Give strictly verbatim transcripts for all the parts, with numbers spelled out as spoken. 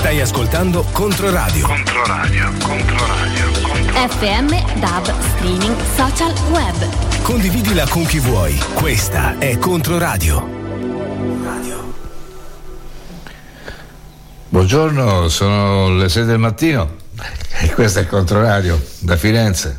Stai ascoltando Controradio. Controradio, Controradio, Controradio. F M, D A B, streaming, social, web. Condividila con chi vuoi. Questa è Controradio. Radio. Buongiorno, sono le sei del mattino e questo è Controradio da Firenze.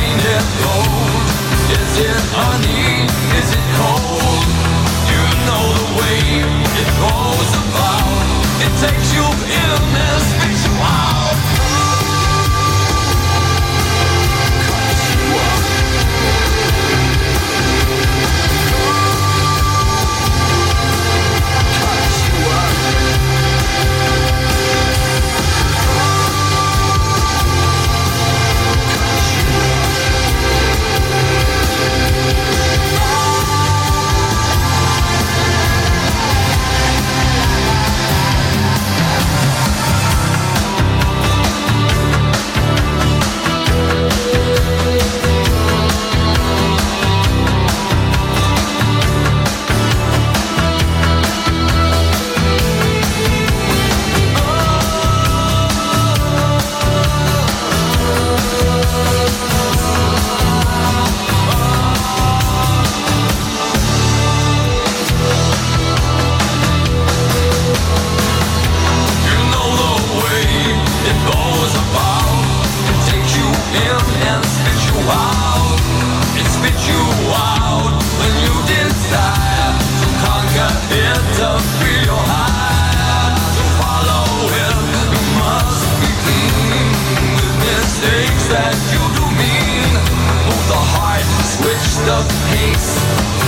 Is it honey? Is it cold? You know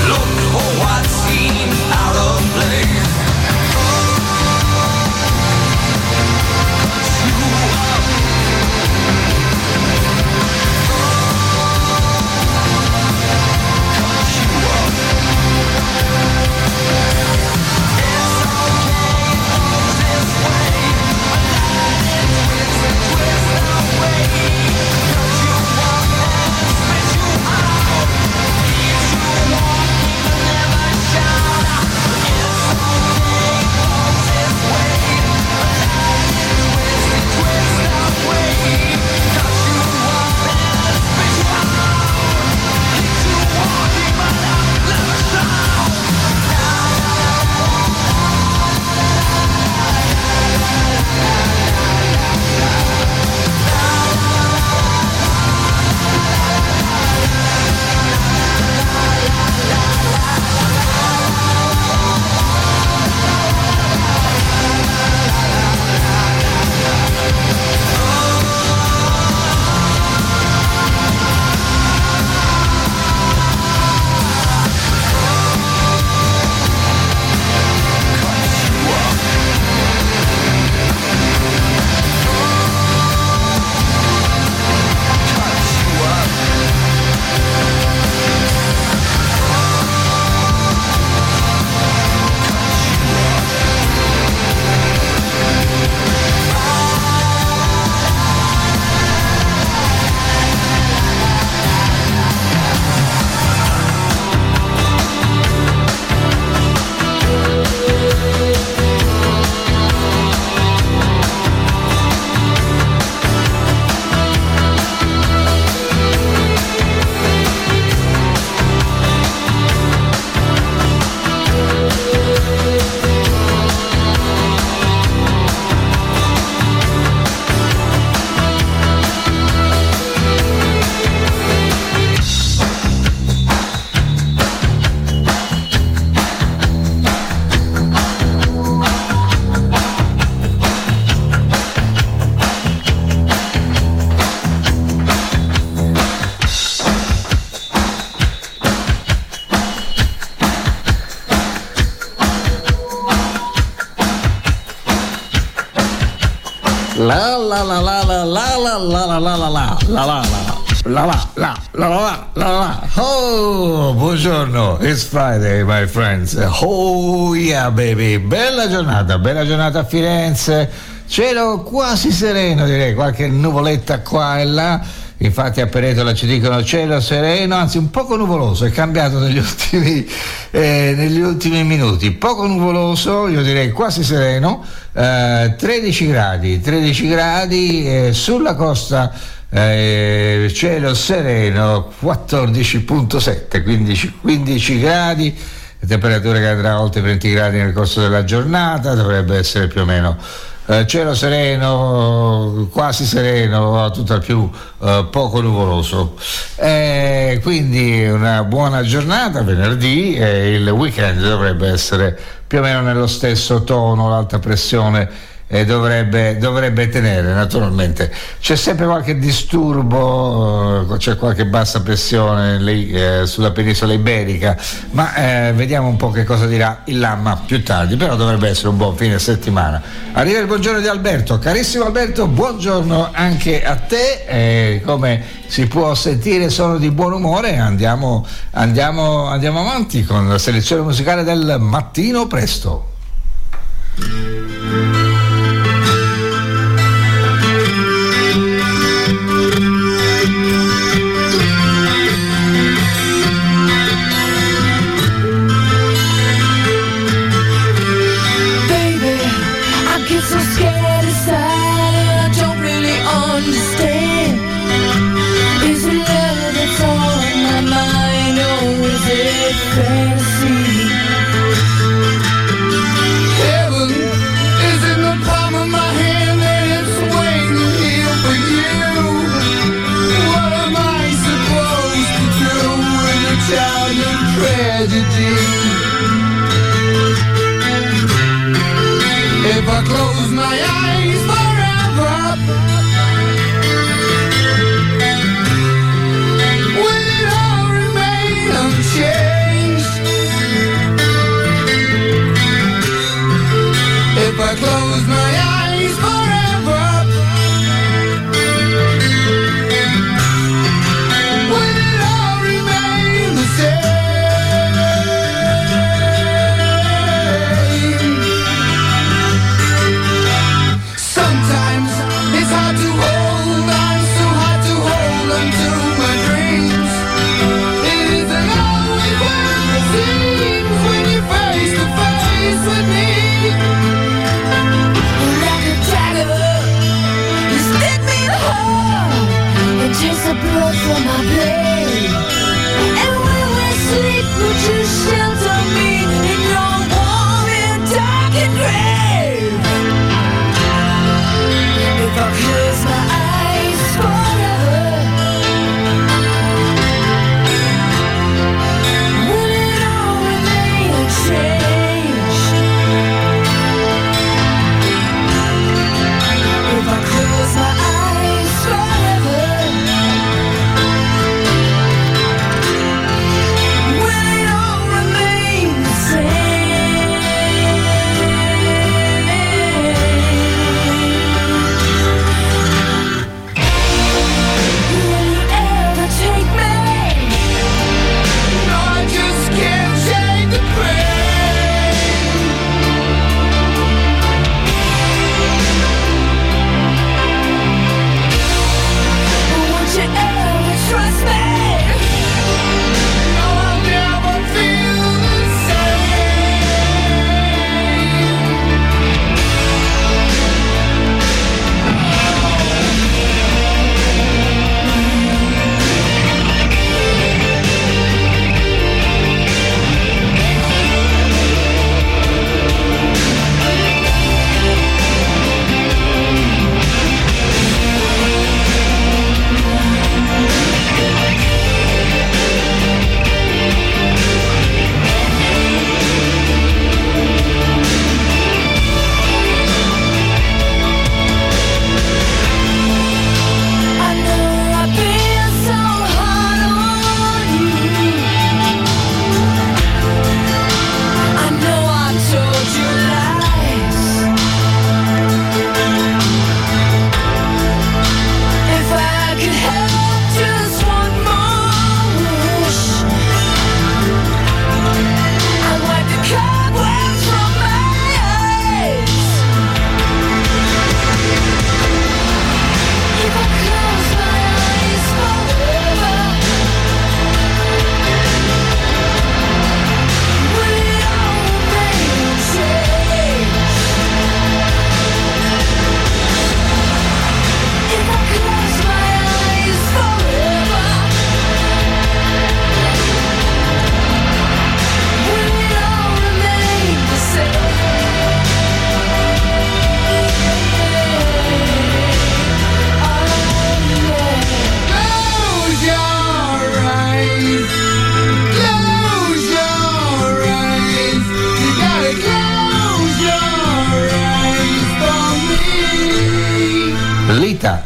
La la la la la la la la la la la la la la la la la la la la. Oh, buongiorno, it's Friday, my friends. Oh yeah, baby, bella giornata, bella giornata a Firenze. Cielo quasi sereno, direi, qualche nuvoletta qua e là. Infatti a Peretola ci dicono cielo sereno, anzi un poco nuvoloso, è cambiato negli ultimi, eh, negli ultimi minuti, poco nuvoloso, io direi quasi sereno, eh, tredici gradi, tredici gradi eh, sulla costa, eh, cielo sereno, quattordici virgola sette, quindici, quindici gradi, temperatura che andrà oltre venti gradi nel corso della giornata, dovrebbe essere più o meno Eh, cielo sereno, quasi sereno, tutt'al più eh, poco nuvoloso, eh, quindi una buona giornata venerdì e il weekend dovrebbe essere più o meno nello stesso tono, l'alta pressione eh, dovrebbe, dovrebbe tenere. Naturalmente c'è sempre qualche disturbo, eh, c'è qualche bassa pressione lì, eh, sulla penisola iberica, ma eh, vediamo un po' che cosa dirà il Lamma più tardi, però dovrebbe essere un buon fine settimana. Arriva il buongiorno di Alberto. Carissimo Alberto, buongiorno anche a te, eh, come si può sentire sono di buon umore. Andiamo, andiamo, andiamo avanti con la selezione musicale del mattino presto. If I close my eyes forever, will it all remain unchanged?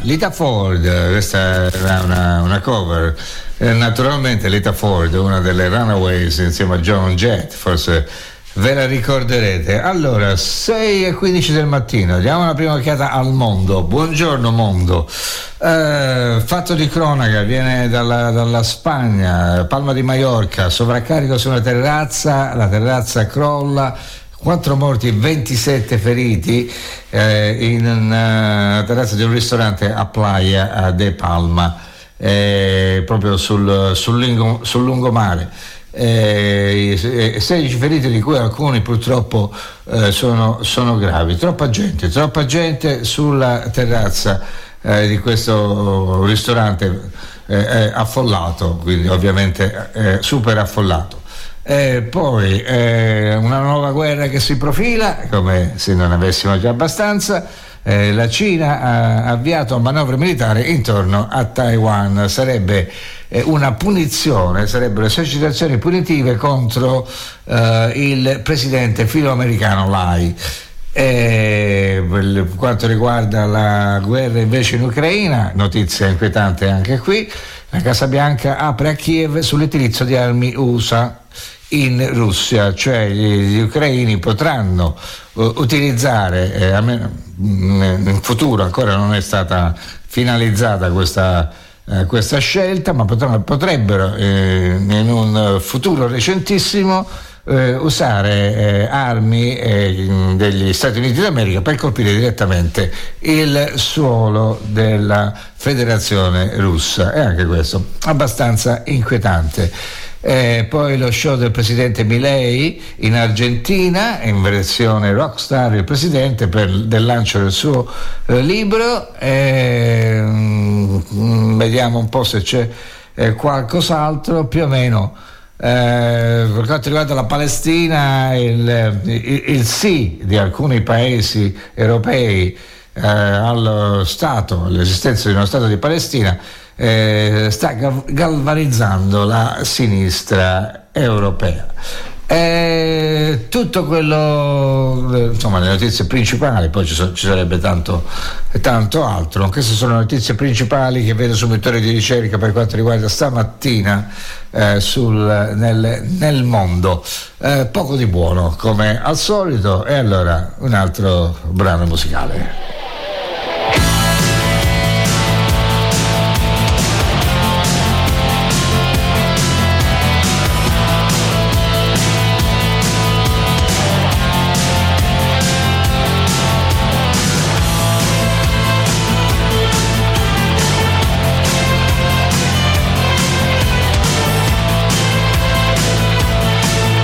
Lita Ford, questa era una, una cover. Eh, naturalmente Lita Ford, una delle Runaways insieme a Joan Jett, forse ve la ricorderete. Allora, sei e quindici del mattino, diamo una prima occhiata al mondo. Buongiorno mondo. Eh, fatto di cronaca, viene dalla, dalla Spagna, Palma di Mallorca, sovraccarico su una terrazza, la terrazza crolla, quattro morti, ventisette feriti eh, in una terrazza di un ristorante a Playa de Palma, eh, proprio sul, sul, lungo, sul lungomare. Eh, sedici feriti, di cui alcuni purtroppo eh, sono, sono gravi. Troppa gente, troppa gente sulla terrazza eh, di questo ristorante eh, affollato, quindi ovviamente eh, super affollato. E poi eh, una nuova guerra che si profila, come se non avessimo già abbastanza. Eh, la Cina ha avviato manovre militari intorno a Taiwan. Sarebbe eh, una punizione, sarebbero esercitazioni punitive contro eh, il presidente filoamericano Lai. E per quanto riguarda la guerra invece in Ucraina, notizia inquietante anche qui, la Casa Bianca apre a Kiev sull'utilizzo di armi U S A in Russia, cioè gli, gli ucraini potranno uh, utilizzare, eh, almeno in futuro ancora non è stata finalizzata questa, eh, questa scelta, ma potranno, potrebbero eh, in un futuro recentissimo eh, usare eh, armi eh, degli Stati Uniti d'America per colpire direttamente il suolo della Federazione Russa. E anche questo abbastanza inquietante. Eh, poi lo show del presidente Milei in Argentina, in versione rockstar, il presidente per del lancio del suo eh, libro. Eh, mm, vediamo un po' se c'è eh, qualcos'altro, più o meno. Eh, per quanto riguarda la Palestina, il, il, il sì di alcuni paesi europei eh, allo Stato, all'esistenza di uno Stato di Palestina, Eh, sta galvanizzando la sinistra europea. Eh, tutto quello, eh, insomma, le notizie principali, poi ci, so, ci sarebbe tanto, tanto altro. Queste sono le notizie principali che vedo sul motore di ricerca per quanto riguarda stamattina eh, sul, nel, nel mondo. Eh, poco di buono come al solito, e allora un altro brano musicale.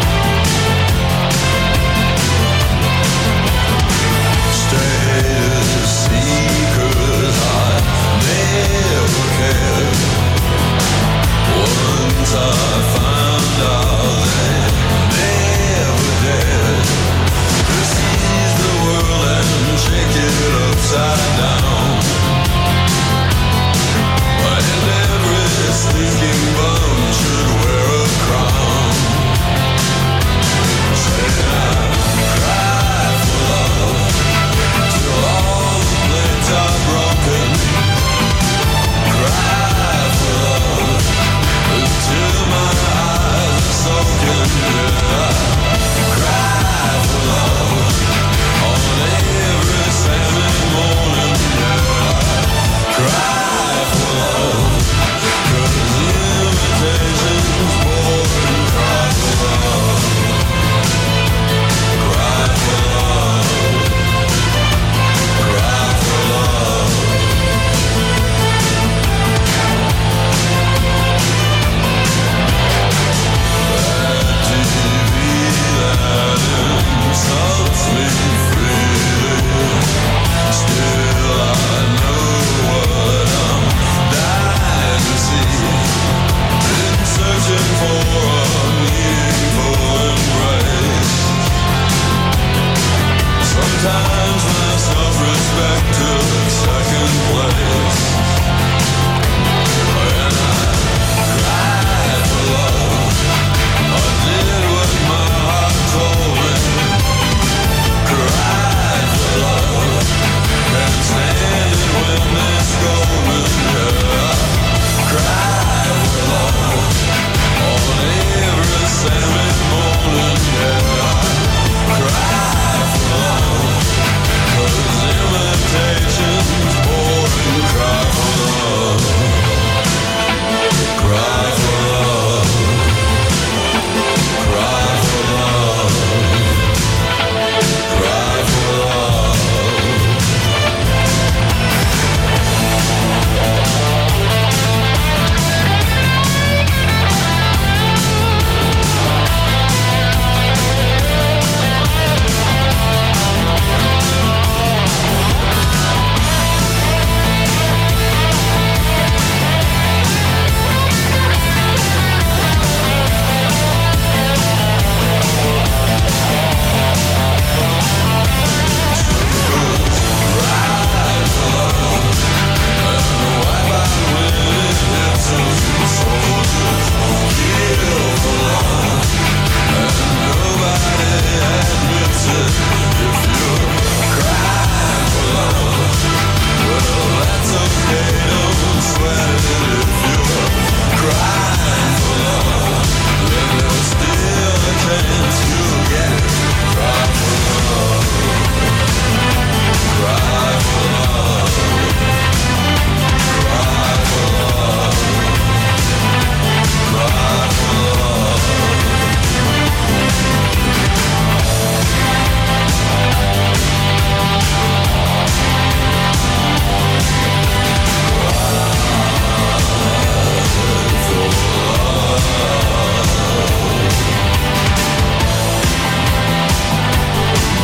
Stay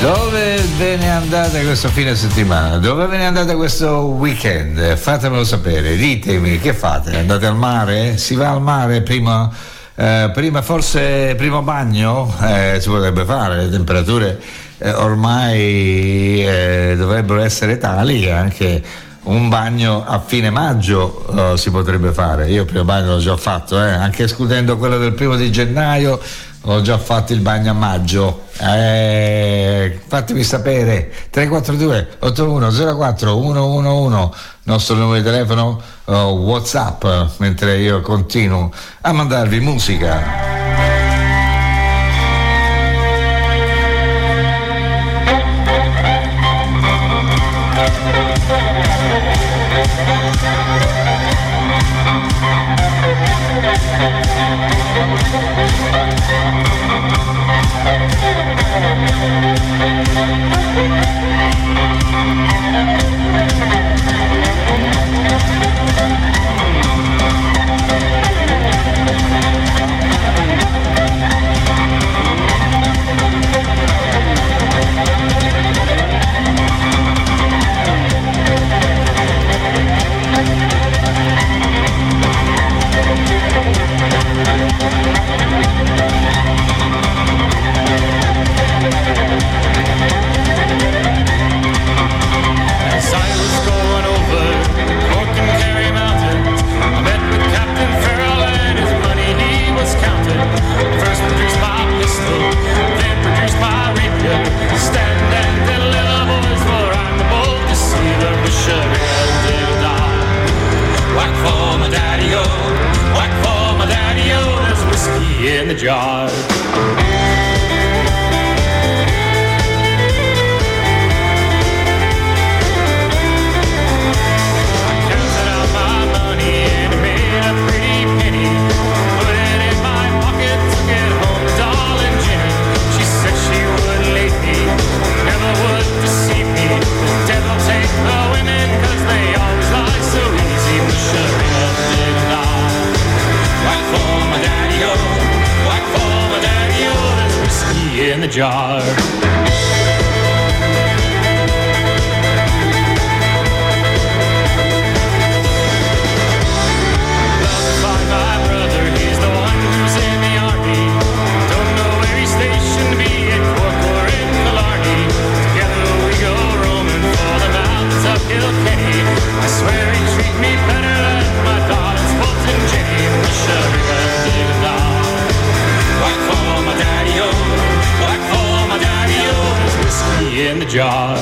Dove ve ne andate questo fine settimana? Dove ve ne andate questo weekend? Fatemelo sapere, ditemi che fate. Andate al mare? Si va al mare prima, eh, prima forse primo bagno? Eh, si potrebbe fare, le temperature eh, ormai eh, dovrebbero essere tali che anche un bagno a fine maggio eh, si potrebbe fare. Io il primo bagno l'ho già fatto, eh, anche escludendo quello del primo di gennaio. Ho già fatto il bagno a maggio, eh, fatemi sapere. Tre quattro due otto uno zero quattro uno uno uno, nostro numero di telefono, uh, WhatsApp, mentre io continuo a mandarvi musica. In the jar. In the jar. In the jar.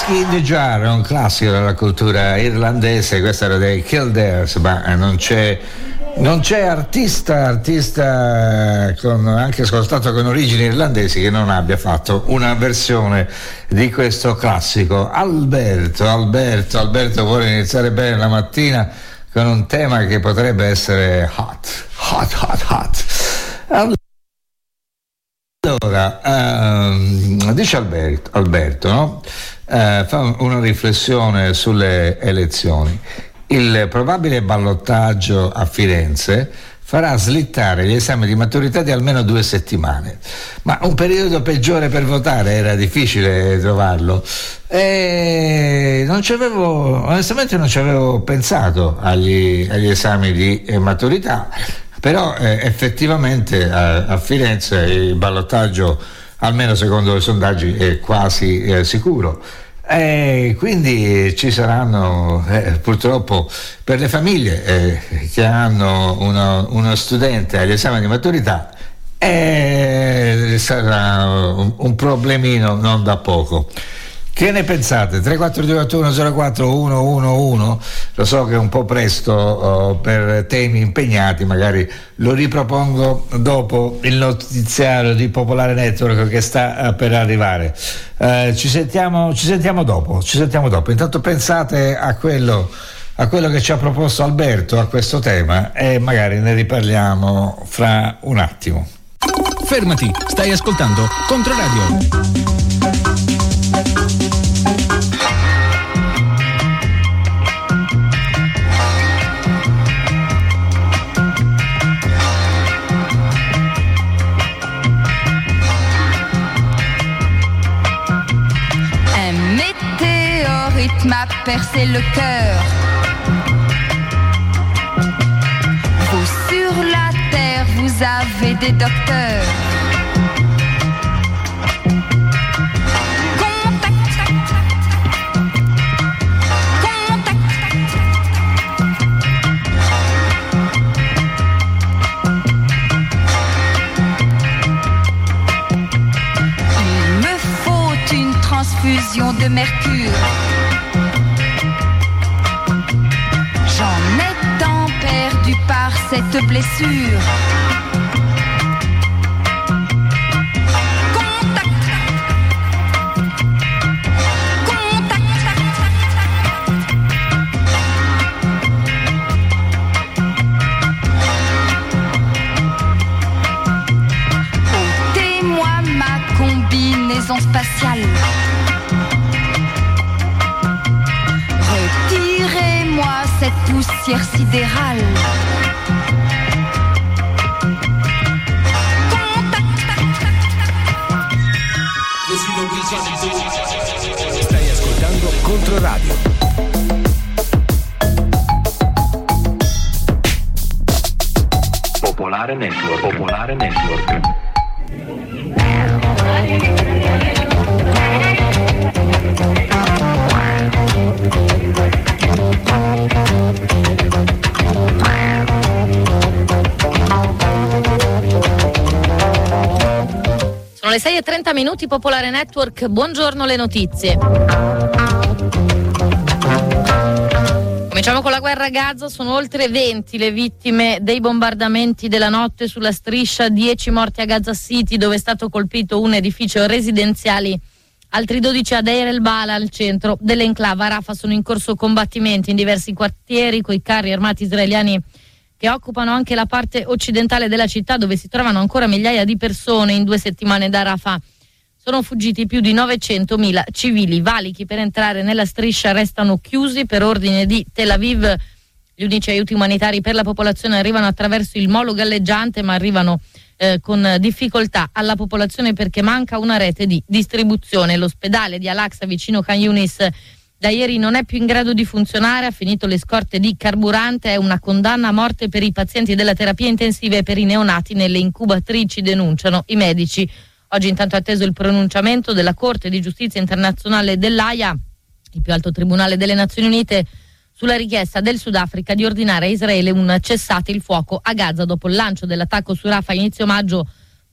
Whiskey in the Jar è un classico della cultura irlandese, questo era dei Kildare, ma non c'è non c'è artista artista con, anche ascoltato con origini irlandesi, che non abbia fatto una versione di questo classico. Alberto Alberto Alberto vuole iniziare bene la mattina con un tema che potrebbe essere hot hot hot hot. Allora, um, dice Alberto, Alberto no? uh, fa una riflessione sulle elezioni. Il probabile ballottaggio a Firenze farà slittare gli esami di maturità di almeno due settimane, ma un periodo peggiore per votare era difficile trovarlo, e non ci avevo, onestamente non ci avevo pensato agli, agli esami di eh, maturità, però eh, effettivamente a, a Firenze il ballottaggio, almeno secondo i sondaggi, è quasi eh, sicuro. E quindi ci saranno eh, purtroppo per le famiglie eh, che hanno uno, uno studente agli esami di maturità eh, sarà un, un problemino non da poco. Che ne pensate? tre quattro due otto uno zero quattro uno uno uno. Lo so che è un po' presto oh, per temi impegnati, magari lo ripropongo dopo il notiziario di Popolare Network che sta uh, per arrivare. Uh, ci sentiamo, ci sentiamo dopo, ci sentiamo dopo. Intanto pensate a quello, a quello che ci ha proposto Alberto, a questo tema, e magari ne riparliamo fra un attimo. Fermati, stai ascoltando Controradio. M'a percé le cœur. Vous sur la terre, vous avez des docteurs. Contact, contact. Il me faut une transfusion de mercure. J'en ai tant perdu par cette blessure. Contact, contact. Ôtez-moi ma combinaison spatiale. Retirez-moi cette poussière sidérale. Stai ascoltando Controradio. Popolare Network. Popolare Network. Sono le sei e trenta minuti, Popolare Network, buongiorno, le notizie. Cominciamo con la guerra a Gaza, sono oltre venti le vittime dei bombardamenti della notte sulla striscia, dieci morti a Gaza City dove è stato colpito un edificio residenziale, altri dodici a Deir el-Bala, al centro dell'enclave. A Rafah sono in corso combattimenti in diversi quartieri coi carri armati israeliani che occupano anche la parte occidentale della città, dove si trovano ancora migliaia di persone. In due settimane da Rafah sono fuggiti più di novecentomila civili. I valichi per entrare nella striscia restano chiusi per ordine di Tel Aviv. Gli unici aiuti umanitari per la popolazione arrivano attraverso il molo galleggiante, ma arrivano eh, con difficoltà alla popolazione perché manca una rete di distribuzione. L'ospedale di Al-Aqsa vicino Khan Yunis da ieri non è più in grado di funzionare, ha finito le scorte di carburante, è una condanna a morte per i pazienti della terapia intensiva e per i neonati nelle incubatrici, denunciano i medici. Oggi intanto è atteso il pronunciamento della Corte di Giustizia Internazionale dell'Aia, il più alto tribunale delle Nazioni Unite, sulla richiesta del Sudafrica di ordinare a Israele un cessate il fuoco a Gaza dopo il lancio dell'attacco su Rafah a inizio maggio.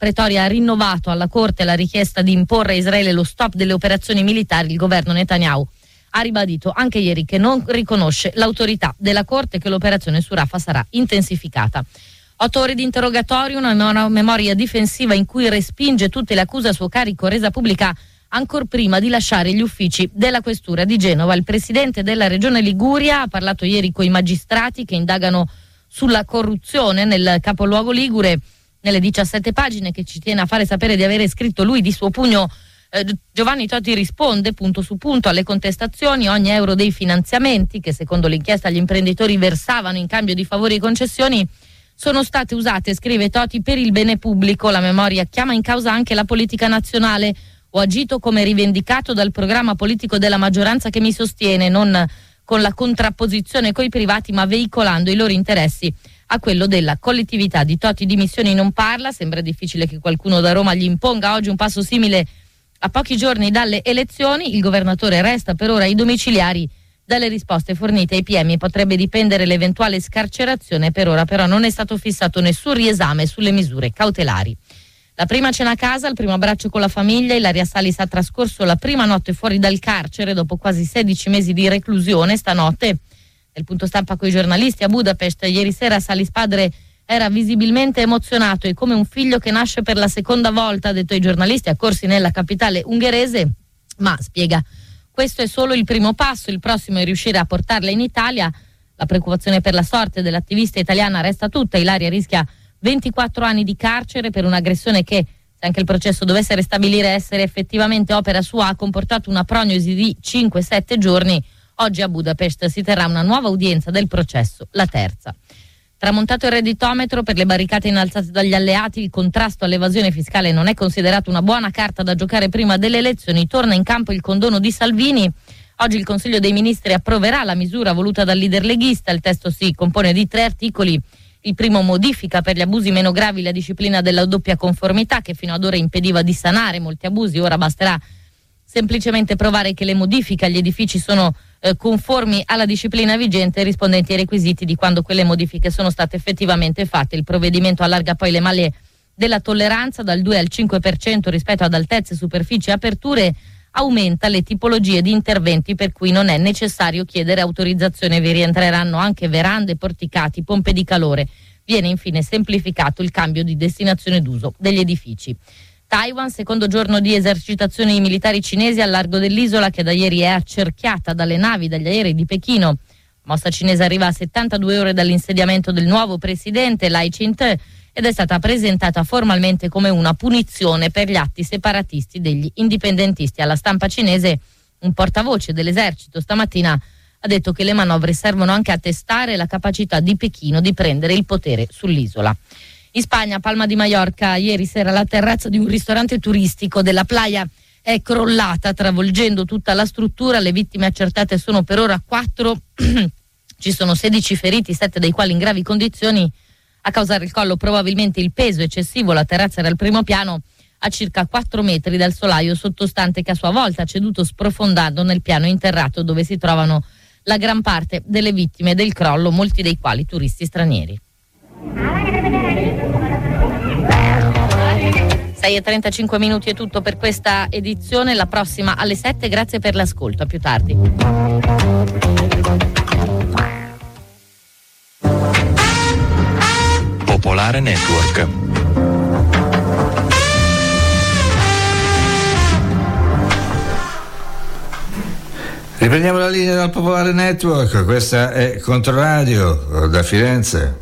Pretoria ha rinnovato alla Corte la richiesta di imporre a Israele lo stop delle operazioni militari. Il governo Netanyahu ha ribadito anche ieri che non riconosce l'autorità della Corte e che l'operazione su Rafah sarà intensificata. Otto ore di interrogatorio, una memoria difensiva in cui respinge tutte le accuse a suo carico, resa pubblica ancor prima di lasciare gli uffici della questura di Genova. Il presidente della regione Liguria ha parlato ieri con i magistrati che indagano sulla corruzione nel capoluogo ligure. Nelle diciassette pagine che ci tiene a fare sapere di avere scritto lui di suo pugno, eh, Giovanni Toti risponde punto su punto alle contestazioni. Ogni euro dei finanziamenti che secondo l'inchiesta gli imprenditori versavano in cambio di favori e concessioni sono state usate, scrive Toti, per il bene pubblico. La memoria chiama in causa anche la politica nazionale. Ho agito come rivendicato dal programma politico della maggioranza che mi sostiene, non con la contrapposizione coi privati, ma veicolando i loro interessi a quello della collettività. Di Toti dimissioni non parla. Sembra difficile che qualcuno da Roma gli imponga oggi un passo simile a pochi giorni dalle elezioni. Il governatore resta per ora ai domiciliari. Dalle risposte fornite ai P M potrebbe dipendere l'eventuale scarcerazione. Per ora però non è stato fissato nessun riesame sulle misure cautelari. La prima cena a casa, il primo abbraccio con la famiglia. Ilaria Salis ha trascorso la prima notte fuori dal carcere dopo quasi sedici mesi di reclusione. Stanotte, nel punto stampa coi giornalisti a Budapest, ieri sera Salis padre era visibilmente emozionato e come un figlio che nasce per la seconda volta, ha detto ai giornalisti accorsi nella capitale ungherese, ma spiega: questo è solo il primo passo, il prossimo è riuscire a portarla in Italia. La preoccupazione per la sorte dell'attivista italiana resta tutta. Ilaria rischia ventiquattro anni di carcere per un'aggressione che, se anche il processo dovesse ristabilire essere effettivamente opera sua, ha comportato una prognosi di cinque sette giorni. Oggi a Budapest si terrà una nuova udienza del processo, la terza. Tramontato il redditometro per le barricate innalzate dagli alleati, il contrasto all'evasione fiscale non è considerato una buona carta da giocare prima delle elezioni. Torna in campo il condono di Salvini. Oggi il Consiglio dei Ministri approverà la misura voluta dal leader leghista. Il testo si compone di tre articoli. Il primo modifica per gli abusi meno gravi la disciplina della doppia conformità che fino ad ora impediva di sanare molti abusi. Ora basterà semplicemente provare che le modifiche agli edifici sono eh, conformi alla disciplina vigente, rispondenti ai requisiti di quando quelle modifiche sono state effettivamente fatte. Il provvedimento allarga poi le maglie della tolleranza dal due al cinque per cento rispetto ad altezze, superfici e aperture. Aumenta le tipologie di interventi per cui non è necessario chiedere autorizzazione. Vi rientreranno anche verande, porticati, pompe di calore. Viene infine semplificato il cambio di destinazione d'uso degli edifici. Taiwan, secondo giorno di esercitazioni militari cinesi al largo dell'isola, che da ieri è accerchiata dalle navi, dagli aerei di Pechino. Mossa cinese arriva a settantadue ore dall'insediamento del nuovo presidente Lai Ching-te ed è stata presentata formalmente come una punizione per gli atti separatisti degli indipendentisti. Alla stampa cinese un portavoce dell'esercito stamattina ha detto che le manovre servono anche a testare la capacità di Pechino di prendere il potere sull'isola. In Spagna, Palma di Mallorca, ieri sera la terrazza di un ristorante turistico della Playa è crollata, travolgendo tutta la struttura. Le vittime accertate sono per ora quattro. Ci sono sedici feriti, sette dei quali in gravi condizioni. A causare il collo probabilmente il peso eccessivo. La terrazza era al primo piano, a circa quattro metri dal solaio sottostante, che a sua volta ha ceduto sprofondando nel piano interrato dove si trovano la gran parte delle vittime del crollo, molti dei quali turisti stranieri. sei e trentacinque minuti è tutto per questa edizione, la prossima alle sette. Grazie per l'ascolto, a più tardi. Popolare Network. Riprendiamo la linea dal Popolare Network, questa è Controradio da Firenze.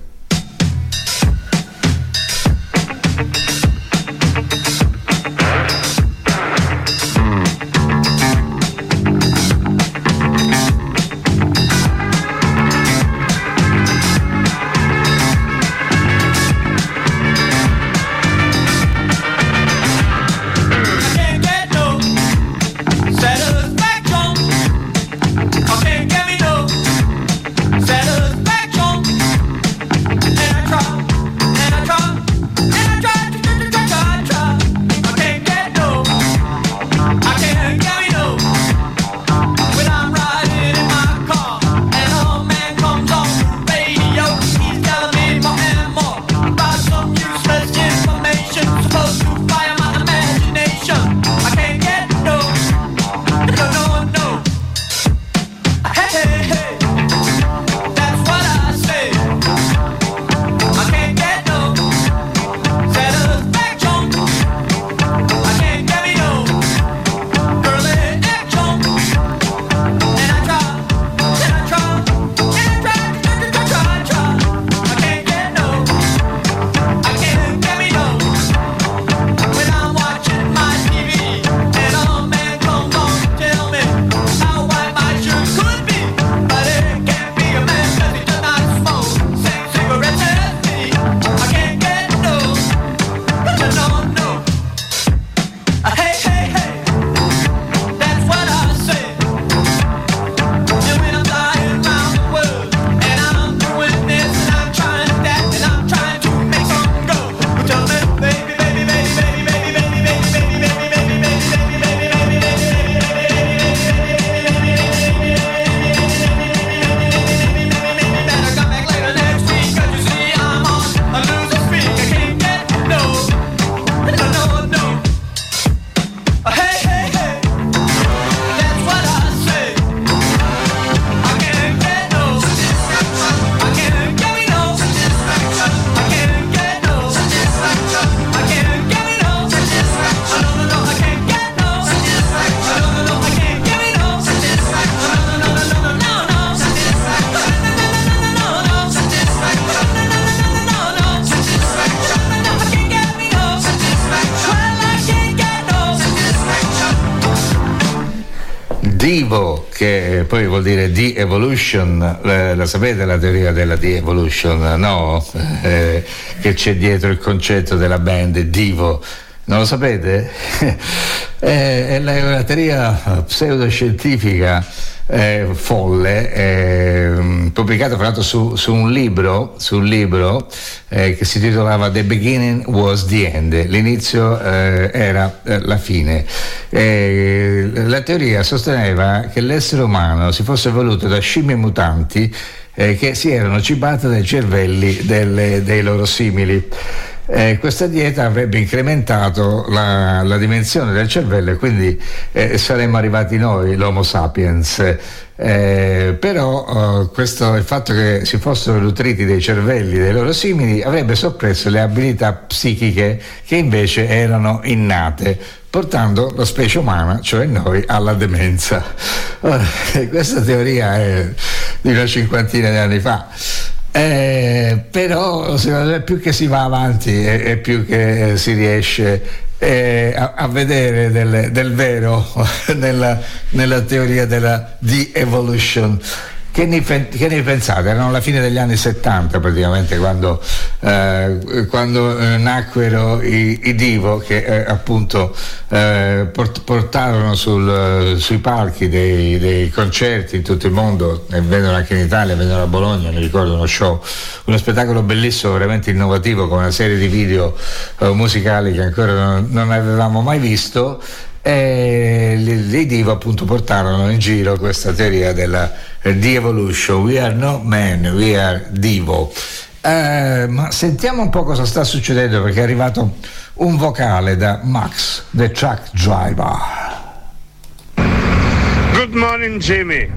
Divo, che poi vuol dire de-evolution, la, la sapete la teoria della de-evolution, no? Eh, che c'è dietro il concetto della band Divo. Non lo sapete? È una teoria pseudoscientifica eh, folle, eh, pubblicata fra l'altro su, su un libro, su un libro eh, che si titolava The Beginning Was the End, l'inizio eh, era eh, la fine. Eh, la teoria sosteneva che l'essere umano si fosse evoluto da scimmie mutanti eh, che si erano cibate dai cervelli delle, dei loro simili. Eh, questa dieta avrebbe incrementato la, la dimensione del cervello e quindi eh, saremmo arrivati noi, l'Homo sapiens. Eh, però eh, questo, il fatto che si fossero nutriti dei cervelli dei loro simili avrebbe soppresso le abilità psichiche che invece erano innate, portando la specie umana, cioè noi, alla demenza. Ora, questa teoria è di una cinquantina di anni fa. Eh, però secondo me più che si va avanti e, e più che si riesce eh, a, a vedere del, del vero nella, nella teoria della de-evolution. Che ne, che ne pensate? Erano alla fine degli anni settanta praticamente quando, eh, quando eh, nacquero i, i Divo, che eh, appunto eh, port- portarono sul, sui palchi dei, dei concerti in tutto il mondo, e vengono anche in Italia, vengono a Bologna, mi ricordo uno show, uno spettacolo bellissimo, veramente innovativo, con una serie di video eh, musicali che ancora non, non avevamo mai visto. E i Divo appunto portarono in giro questa teoria della de-evolution. We are not men, we are Divo. Eh, ma sentiamo un po' cosa sta succedendo, perché è arrivato un vocale da Max, the truck driver. Good morning, Jimmy.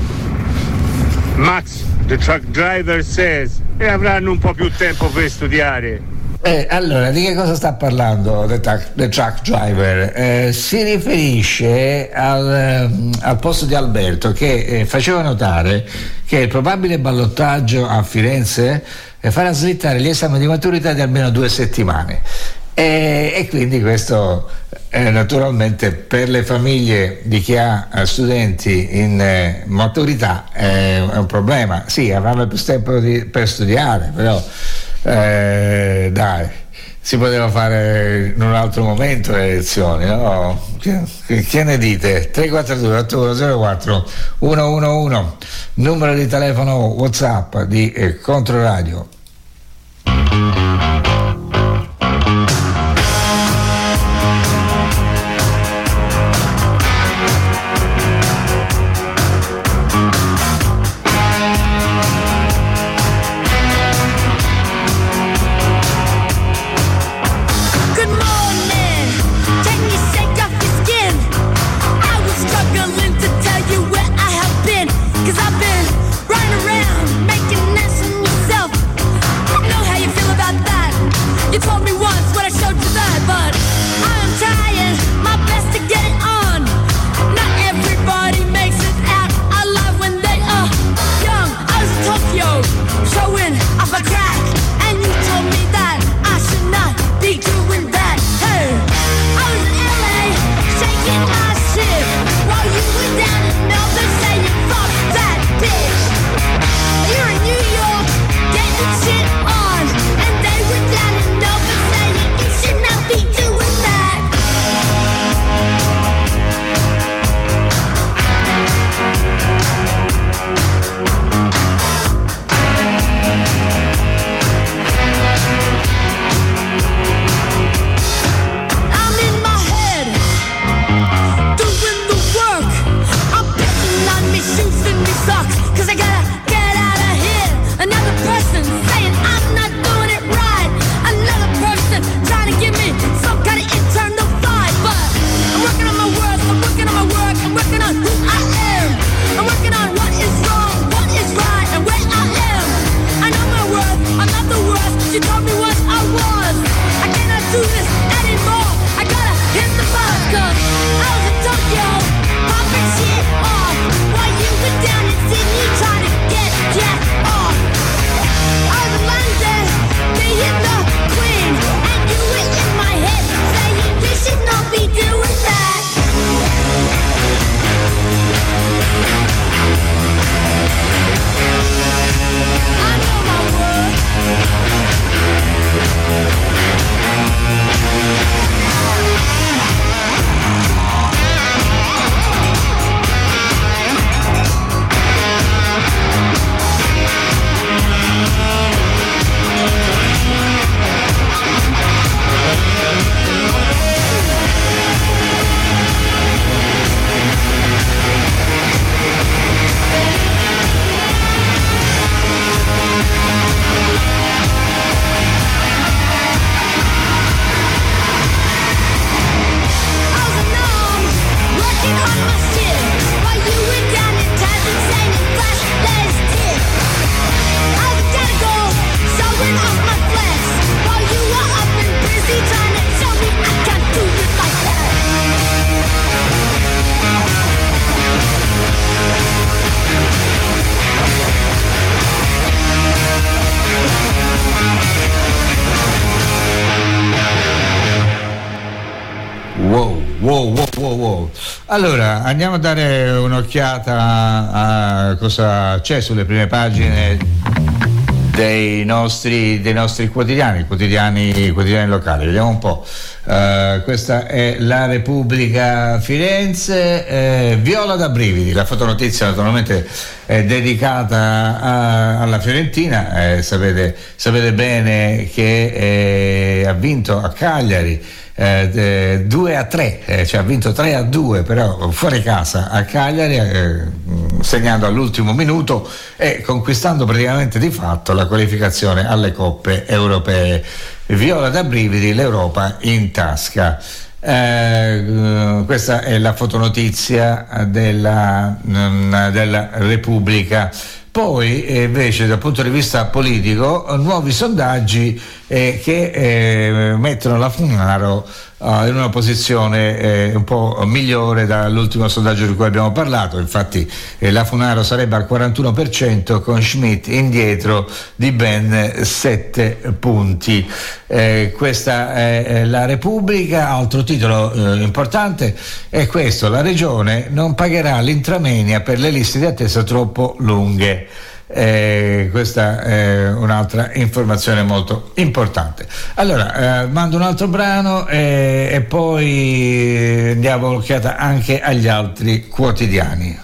Max, the truck driver says, e avranno un po' più tempo per studiare. Eh, allora, di che cosa sta parlando The Truck, the truck Driver? Eh, si riferisce al, al posto di Alberto, che eh, faceva notare che il probabile ballottaggio a Firenze eh, farà slittare gli esami di maturità di almeno due settimane. E, e quindi questo eh, naturalmente per le famiglie di chi ha eh, studenti in eh, maturità eh, è un problema. Sì, avranno più tempo di, per studiare, però Eh, dai, si poteva fare in un altro momento le lezioni, no? Che, che ne dite? tre quattro due otto uno zero quattro uno uno uno, numero di telefono WhatsApp di eh, Controradio. Cause I've been running around making nice of myself. Allora, andiamo a dare un'occhiata a cosa c'è sulle prime pagine dei nostri, dei nostri quotidiani, quotidiani, quotidiani locali. Vediamo un po'. Uh, questa è La Repubblica Firenze, eh, viola da brividi. La fotonotizia naturalmente è dedicata a, alla Fiorentina. Eh, sapete, sapete bene che eh, ha vinto a Cagliari Eh, due a tre, eh, cioè ha vinto tre a due, però fuori casa a Cagliari, eh, segnando all'ultimo minuto e conquistando praticamente di fatto la qualificazione alle coppe europee. Viola da brividi, l'Europa in tasca. Eh, questa è la fotonotizia della, della Repubblica. Poi eh, invece dal punto di vista politico, nuovi sondaggi eh, che eh, mettono la Funaro uh, in una posizione eh, un po' migliore dall'ultimo sondaggio di cui abbiamo parlato. Infatti eh, la Funaro sarebbe al quarantuno per cento, con Schmidt indietro di ben sette punti. Eh, questa è la Repubblica. Altro titolo eh, importante è questo: la Regione non pagherà l'intramenia per le liste di attesa troppo lunghe. Eh, questa è un'altra informazione molto importante. Allora, eh, mando un altro brano eh, e poi andiamo un'occhiata anche agli altri quotidiani.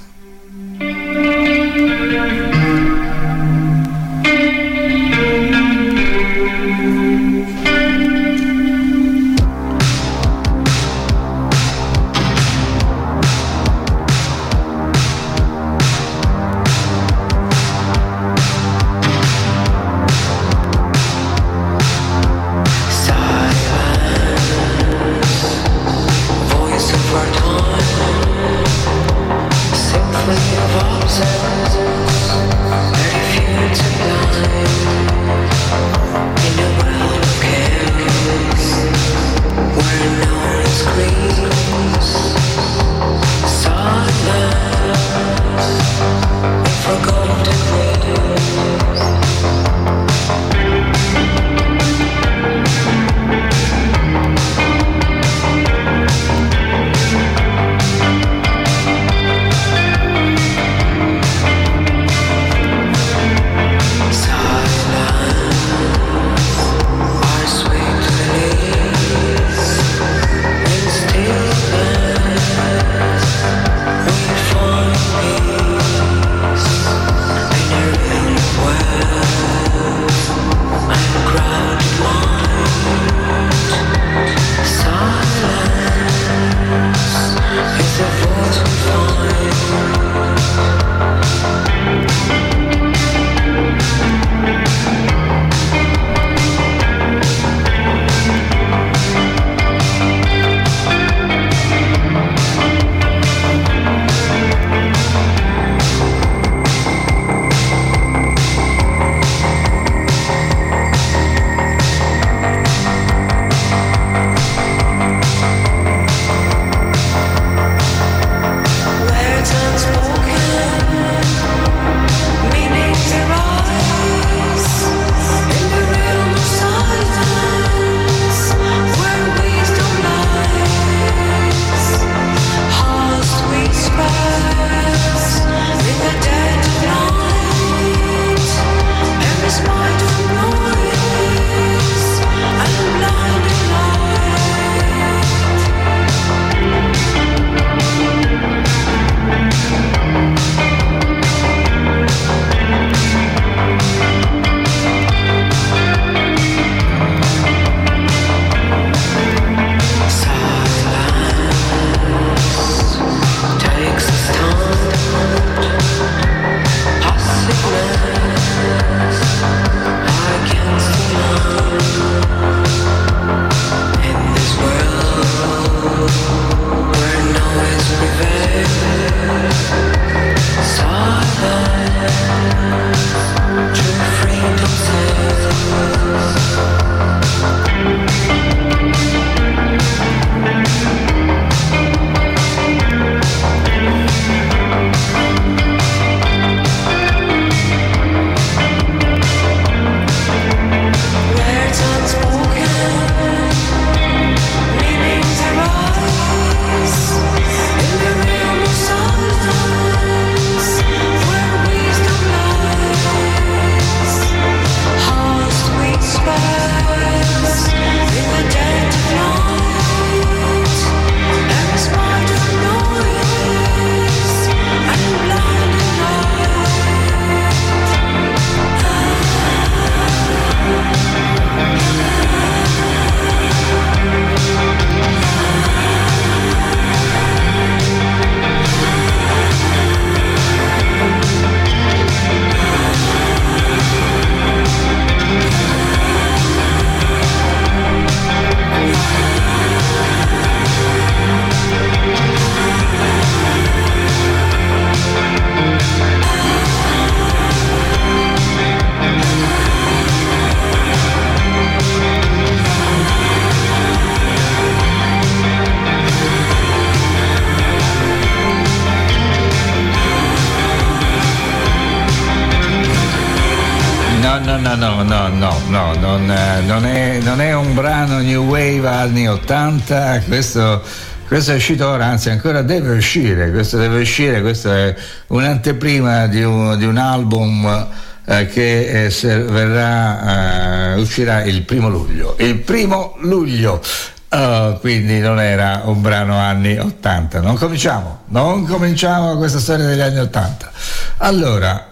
Voice of our time. no, no, no, no, no, no, no, non, non, è, non è un brano new wave anni ottanta, questo, questo è uscito ora, anzi ancora deve uscire, questo deve uscire, questo è un'anteprima di un, di un album eh, che eh, se, verrà, eh, uscirà il primo luglio, il primo luglio. Oh, quindi non era un brano anni ottanta. Non cominciamo, non cominciamo questa storia degli anni ottanta. Allora,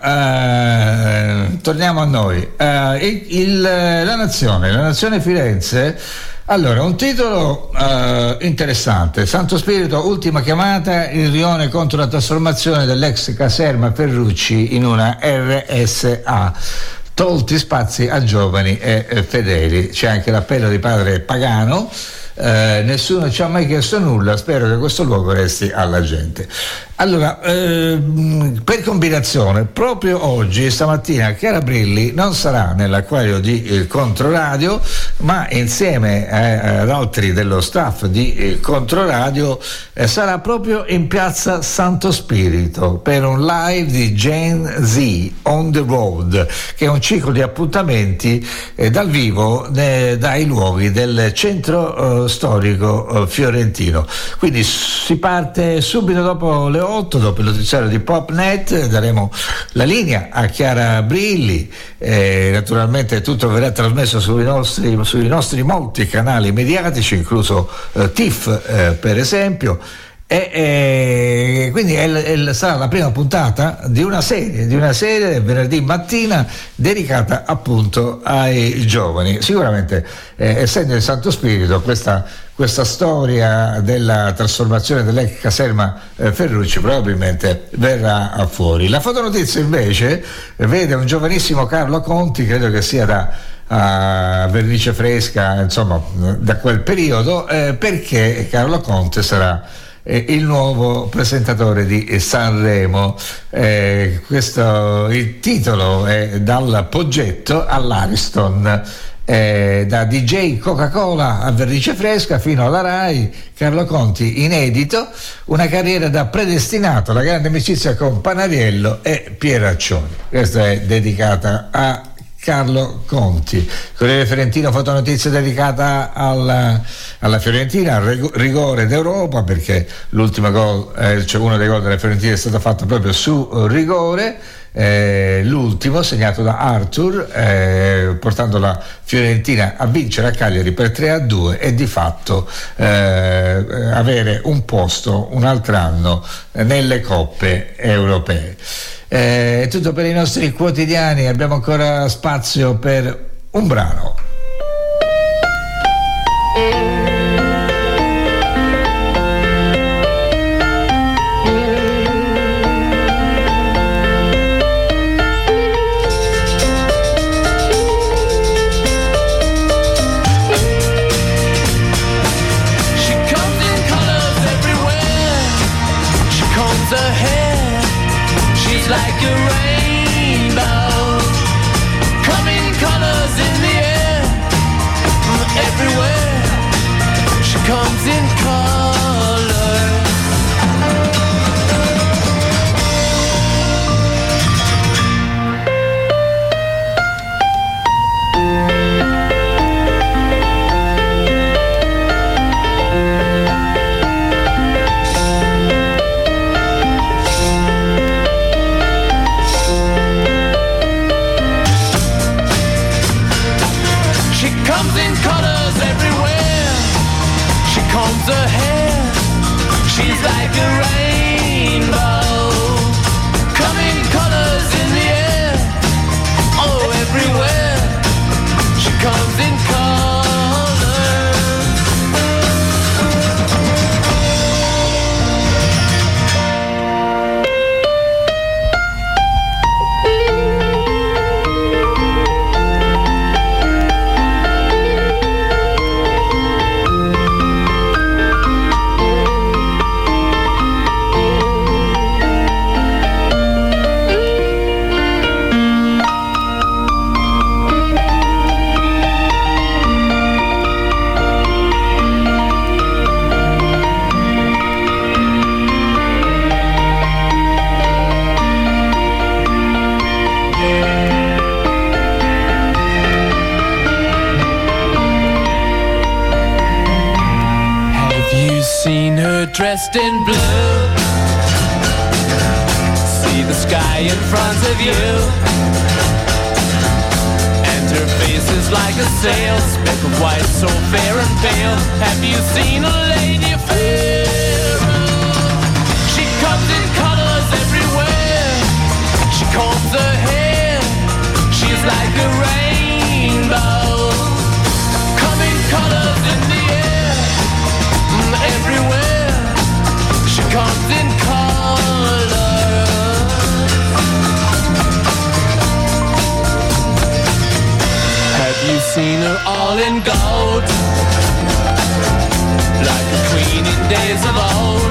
eh, torniamo a noi. Eh, il, il, la Nazione, la Nazione Firenze. Allora, un titolo eh, interessante: Santo Spirito, ultima chiamata, il rione contro la trasformazione dell'ex caserma Ferrucci in una R S A. Tolti spazi a giovani e eh, fedeli. C'è anche l'appello di padre Pagano. Eh, nessuno ci ha mai chiesto nulla, spero che questo luogo resti alla gente. Allora, eh, per combinazione, proprio oggi, stamattina, Chiara Brilli non sarà nell'acquario di eh, Controradio, ma insieme eh, ad altri dello staff di eh, Controradio eh, sarà proprio in piazza Santo Spirito per un live di Gen Z on the Road, che è un ciclo di appuntamenti eh, dal vivo eh, dai luoghi del centro eh, storico eh, fiorentino. Quindi si parte subito dopo le otto, dopo il notiziario di Popnet, daremo la linea a Chiara Brilli, eh, naturalmente tutto verrà trasmesso sui nostri, sui nostri molti canali mediatici, incluso eh, T I F eh, per esempio. E, e quindi è, è, sarà la prima puntata di una serie di una serie venerdì mattina dedicata appunto ai giovani. Sicuramente eh, essendo il Santo Spirito questa, questa storia della trasformazione dell'ex caserma eh, Ferrucci probabilmente verrà fuori. La fotonotizia invece vede un giovanissimo Carlo Conti, credo che sia da a Vernice Fresca, insomma da quel periodo, eh, perché Carlo Conte sarà il nuovo presentatore di Sanremo. Eh, questo, il titolo è Dal Poggetto all'Ariston, eh, da D J Coca-Cola a Vernice Fresca fino alla Rai. Carlo Conti inedito, una carriera da predestinato, la grande amicizia con Panariello e Pieraccioni. Questa è dedicata a Carlo Conti. Corriere Fiorentino, fotonotizia dedicata alla, alla Fiorentina, al rigore d'Europa, perché l'ultimo gol, eh, cioè uno dei gol della Fiorentina è stato fatto proprio su rigore, eh, l'ultimo segnato da Arthur, eh, portando la Fiorentina a vincere a Cagliari per tre a due e di fatto eh, avere un posto un altro anno nelle coppe europee. È eh, tutto per i nostri quotidiani, abbiamo ancora spazio per un brano. Like a rainbow, coming colors in the air, everywhere. She comes in color. Combs her hair, she's like a rainbow, coming colors in the air, oh everywhere, she comes in color. dressed in blue. See the sky in front of you, and her face is like a sail, speck of white, so fair and pale. Have you seen a lady fair? She comes in colors everywhere. She combs her hair. She's like a rainbow. Come in colors in the air. Everywhere. She comes in colors. Have you seen her all in gold? Like a queen in days of old.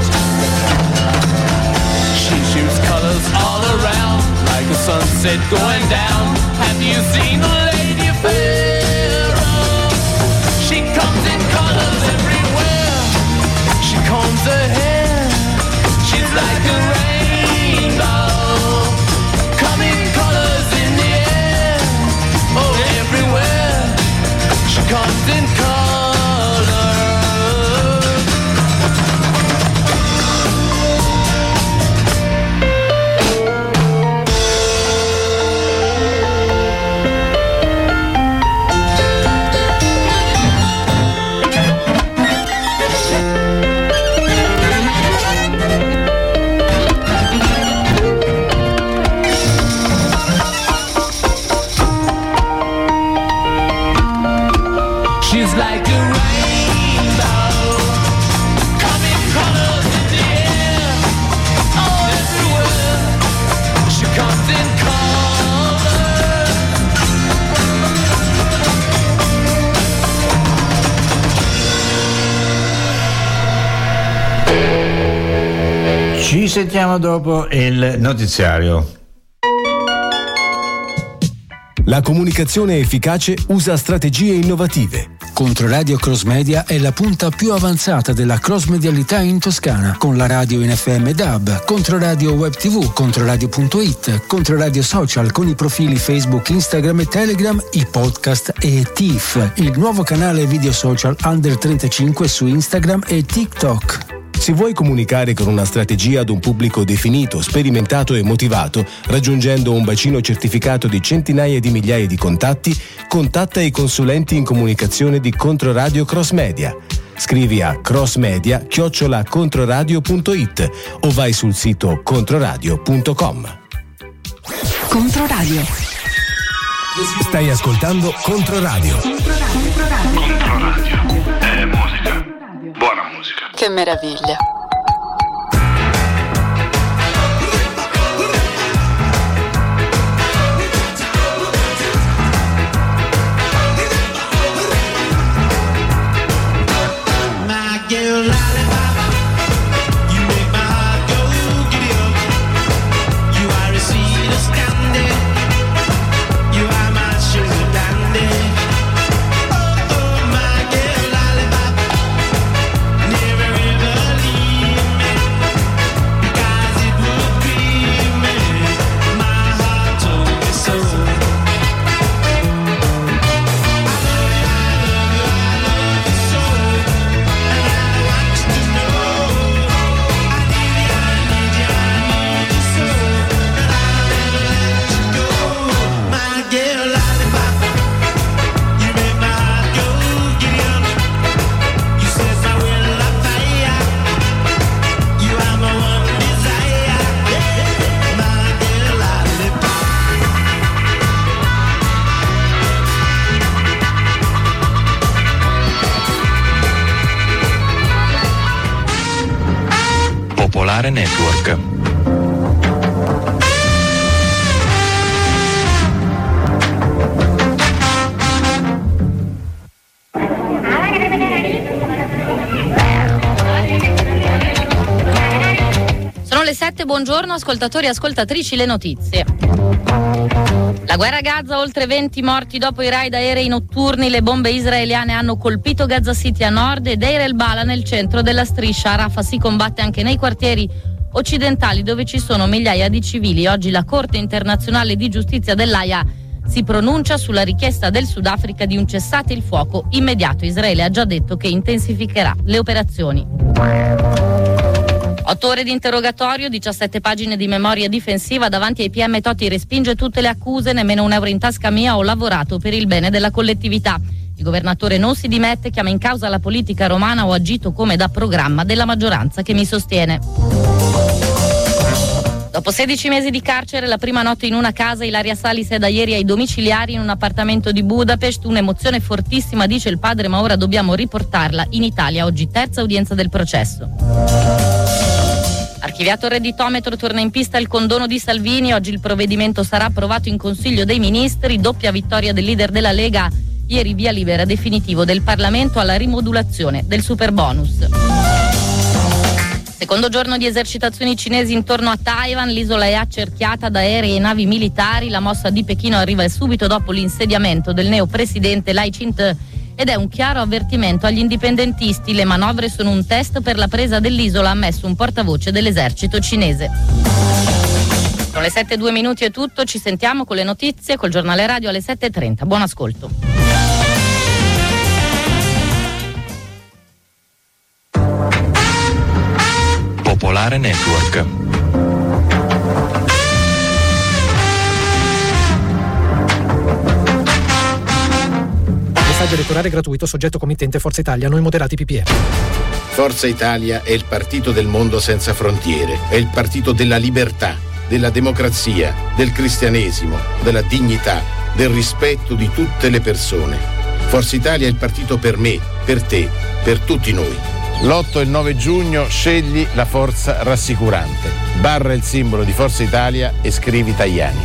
She shoots colors all around, like a sunset going down. Have you seen a lady pharaoh? She comes in colors everywhere. She combs her hair. She's like a rainbow. Coming colors in the air. Oh, everywhere. She comes in colors. She's like a rainbow, coming colors in the air. Oh, everywhere she comes in colors. Ci sentiamo dopo il notiziario. La comunicazione efficace usa strategie innovative. Controradio Cross Media è la punta più avanzata della cross-medialità in Toscana, con la radio in F M D A B, Controradio Web T V, Controradio punto it, Controradio Social con i profili Facebook, Instagram e Telegram, i podcast e T I F, il nuovo canale video social Under trentacinque su Instagram e TikTok. Se vuoi comunicare con una strategia ad un pubblico definito, sperimentato e motivato, raggiungendo un bacino certificato di centinaia di migliaia di contatti, contatta i consulenti in comunicazione di Controradio Cross Media. Scrivi a crossmedia chiocciola controradio punto it o vai sul sito controradio punto com. Controradio. Stai ascoltando Controradio. Controradio. È musica. Buona musica. Che meraviglia. Popolare Network. Sono le sette, buongiorno ascoltatori e ascoltatrici, le notizie. La guerra a Gaza, oltre venti morti dopo i raid aerei notturni. Le bombe israeliane hanno colpito Gaza City a nord e Deir el-Bala nel centro della striscia. A Rafah si combatte anche nei quartieri occidentali dove ci sono migliaia di civili. Oggi la Corte internazionale di giustizia dell'Aia si pronuncia sulla richiesta del Sudafrica di un cessate il fuoco immediato. Israele ha già detto che intensificherà le operazioni. Otto ore di interrogatorio, diciassette pagine di memoria difensiva. Davanti ai P M Totti respinge tutte le accuse, nemmeno un euro in tasca mia, ho lavorato per il bene della collettività. Il governatore non si dimette, chiama in causa la politica romana, ho agito come da programma della maggioranza che mi sostiene. Dopo sedici mesi di carcere, la prima notte in una casa, Ilaria Salis è da ieri ai domiciliari in un appartamento di Budapest. Un'emozione fortissima, dice il padre, ma ora dobbiamo riportarla in Italia. Oggi terza udienza del processo. Archiviato il redditometro, torna in pista il condono di Salvini. Oggi il provvedimento sarà approvato in Consiglio dei Ministri. Doppia vittoria del leader della Lega. Ieri via libera definitivo del Parlamento alla rimodulazione del superbonus. Secondo giorno di esercitazioni cinesi intorno a Taiwan, l'isola è accerchiata da aerei e navi militari. La mossa di Pechino arriva subito dopo l'insediamento del neopresidente Lai Ching-te ed è un chiaro avvertimento agli indipendentisti. Le manovre sono un test per la presa dell'isola, ha ammesso un portavoce dell'esercito cinese. Sono le sette e due minuti è tutto, ci sentiamo con le notizie col giornale radio alle sette e trenta. Buon ascolto. Popolare Network. Messaggio elettorale gratuito, soggetto committente Forza Italia, noi moderati P P E. Forza Italia è il partito del mondo senza frontiere, è il partito della libertà, della democrazia, del cristianesimo, della dignità, del rispetto di tutte le persone. Forza Italia è il partito per me, per te, per tutti noi. L'otto e il nove giugno scegli la forza rassicurante. Barra il simbolo di Forza Italia e scrivi Tajani.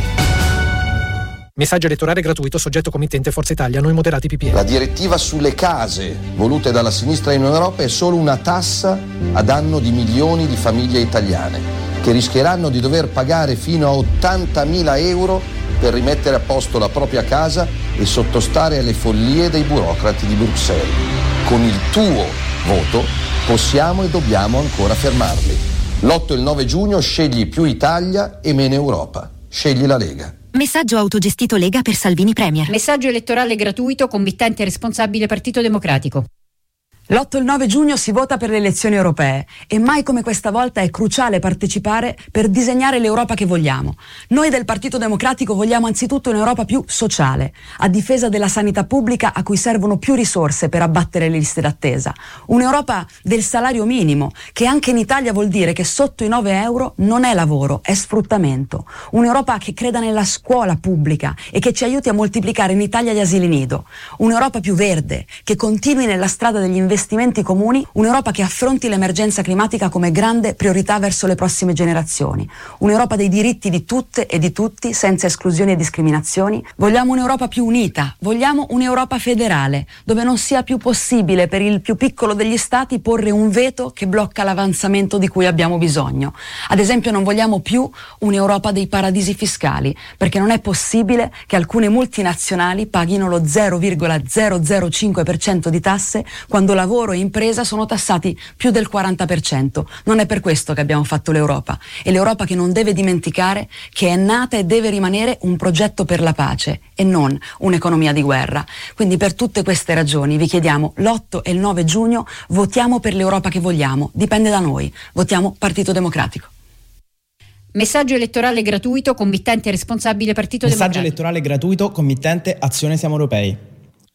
Messaggio elettorale gratuito, soggetto committente Forza Italia, noi moderati P P E. La direttiva sulle case volute dalla sinistra in Europa è solo una tassa a danno di milioni di famiglie italiane che rischieranno di dover pagare fino a ottantamila euro per rimettere a posto la propria casa e sottostare alle follie dei burocrati di Bruxelles. Con il tuo voto possiamo e dobbiamo ancora fermarli. L'otto e il nove giugno scegli più Italia e meno Europa. Scegli la Lega. Messaggio autogestito Lega per Salvini Premier. Messaggio elettorale gratuito, committente responsabile Partito Democratico. L'otto e il nove giugno si vota per le elezioni europee e mai come questa volta è cruciale partecipare per disegnare l'Europa che vogliamo. Noi del Partito Democratico vogliamo anzitutto un'Europa più sociale, a difesa della sanità pubblica a cui servono più risorse per abbattere le liste d'attesa. Un'Europa del salario minimo, che anche in Italia vuol dire che sotto i nove euro non è lavoro, è sfruttamento. Un'Europa che creda nella scuola pubblica e che ci aiuti a moltiplicare in Italia gli asili nido. Un'Europa più verde, che continui nella strada degli investimenti investimenti comuni, un'Europa che affronti l'emergenza climatica come grande priorità verso le prossime generazioni, un'Europa dei diritti di tutte e di tutti senza esclusioni e discriminazioni. Vogliamo un'Europa più unita, vogliamo un'Europa federale, dove non sia più possibile per il più piccolo degli stati porre un veto che blocca l'avanzamento di cui abbiamo bisogno. Ad esempio non vogliamo più un'Europa dei paradisi fiscali, perché non è possibile che alcune multinazionali paghino lo zero virgola zero zero cinque per cento di tasse quando lavoro e impresa sono tassati più del quaranta per cento. Non è per questo che abbiamo fatto l'Europa. È l'Europa che non deve dimenticare che è nata e deve rimanere un progetto per la pace e non un'economia di guerra. Quindi per tutte queste ragioni vi chiediamo l'otto e il nove giugno votiamo per l'Europa che vogliamo. Dipende da noi. Votiamo Partito Democratico. Messaggio elettorale gratuito, committente responsabile Partito Messaggio Democratico. elettorale gratuito, committente Azione Siamo Europei.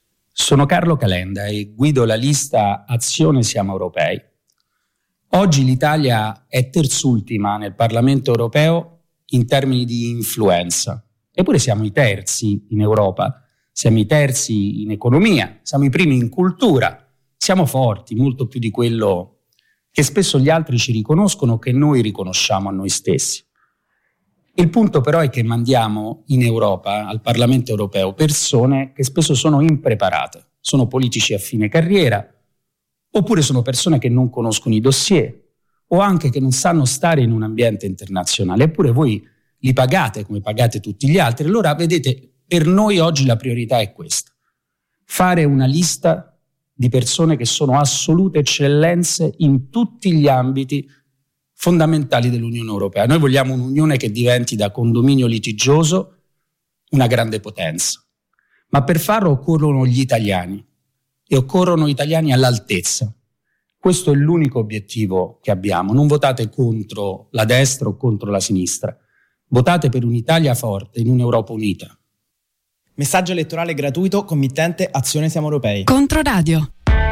Sono Carlo Calenda e guido la lista Azione Siamo Europei. Oggi l'Italia è terzultima nel Parlamento europeo in termini di influenza, eppure siamo i terzi in Europa, siamo i terzi in economia, siamo i primi in cultura, siamo forti, molto più di quello che spesso gli altri ci riconoscono, che noi riconosciamo a noi stessi. Il punto però è che mandiamo in Europa, al Parlamento europeo, persone che spesso sono impreparate, sono politici a fine carriera, oppure sono persone che non conoscono i dossier, o anche che non sanno stare in un ambiente internazionale, eppure voi li pagate come pagate tutti gli altri. Allora, vedete, per noi oggi la priorità è questa: fare una lista di persone che sono assolute eccellenze in tutti gli ambiti fondamentali dell'Unione Europea. Noi vogliamo un'Unione che diventi da condominio litigioso una grande potenza, ma per farlo occorrono gli italiani e occorrono italiani all'altezza, Questo è l'unico obiettivo che abbiamo. Non votate contro la destra o contro la sinistra. Votate per un'Italia forte in un'Europa unita. Messaggio elettorale gratuito, committente Azione Siamo Europei. Controradio.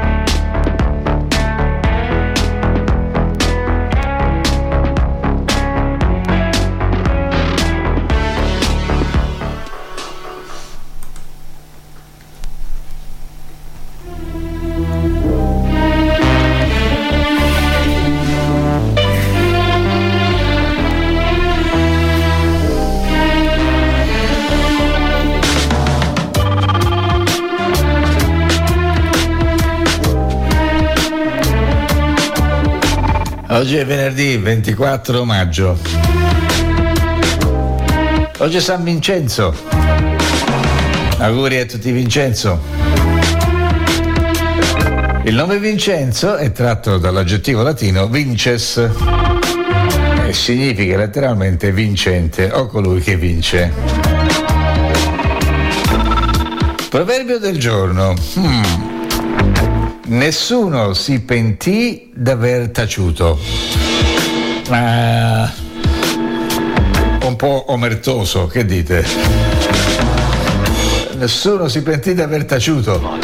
Oggi è venerdì ventiquattro maggio. Oggi è San Vincenzo. Auguri a tutti Vincenzo. Il nome Vincenzo è tratto dall'aggettivo latino vinces e significa letteralmente vincente o colui che vince. Proverbio del giorno. Hmm. Nessuno si pentì d'aver taciuto. Ah, un po' omertoso, che dite? Nessuno si pentì d'aver taciuto.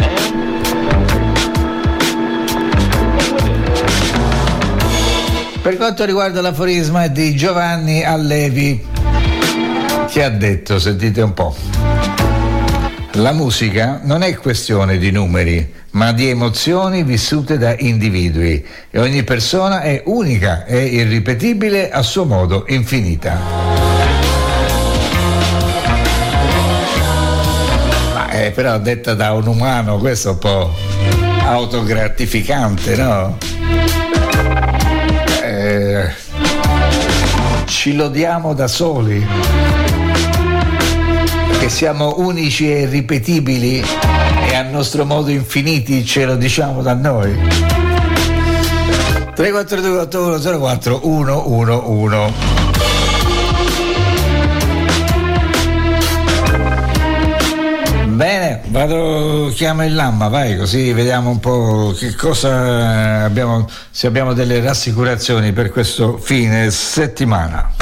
Per quanto riguarda l'aforisma è di Giovanni Allevi, che ha detto, sentite un po': la musica non è questione di numeri, ma di emozioni vissute da individui, e ogni persona è unica e irripetibile a suo modo infinita. Ma è però detta da un umano, questo è un po' autogratificante, no? Eh, ci lodiamo da soli, che siamo unici e irripetibili e a nostro modo infiniti, ce lo diciamo da noi. tre quattro due otto uno zero quattro uno uno uno. Bene, vado, chiamo il Lamma, vai, così vediamo un po' che cosa abbiamo, se abbiamo delle rassicurazioni per questo fine settimana.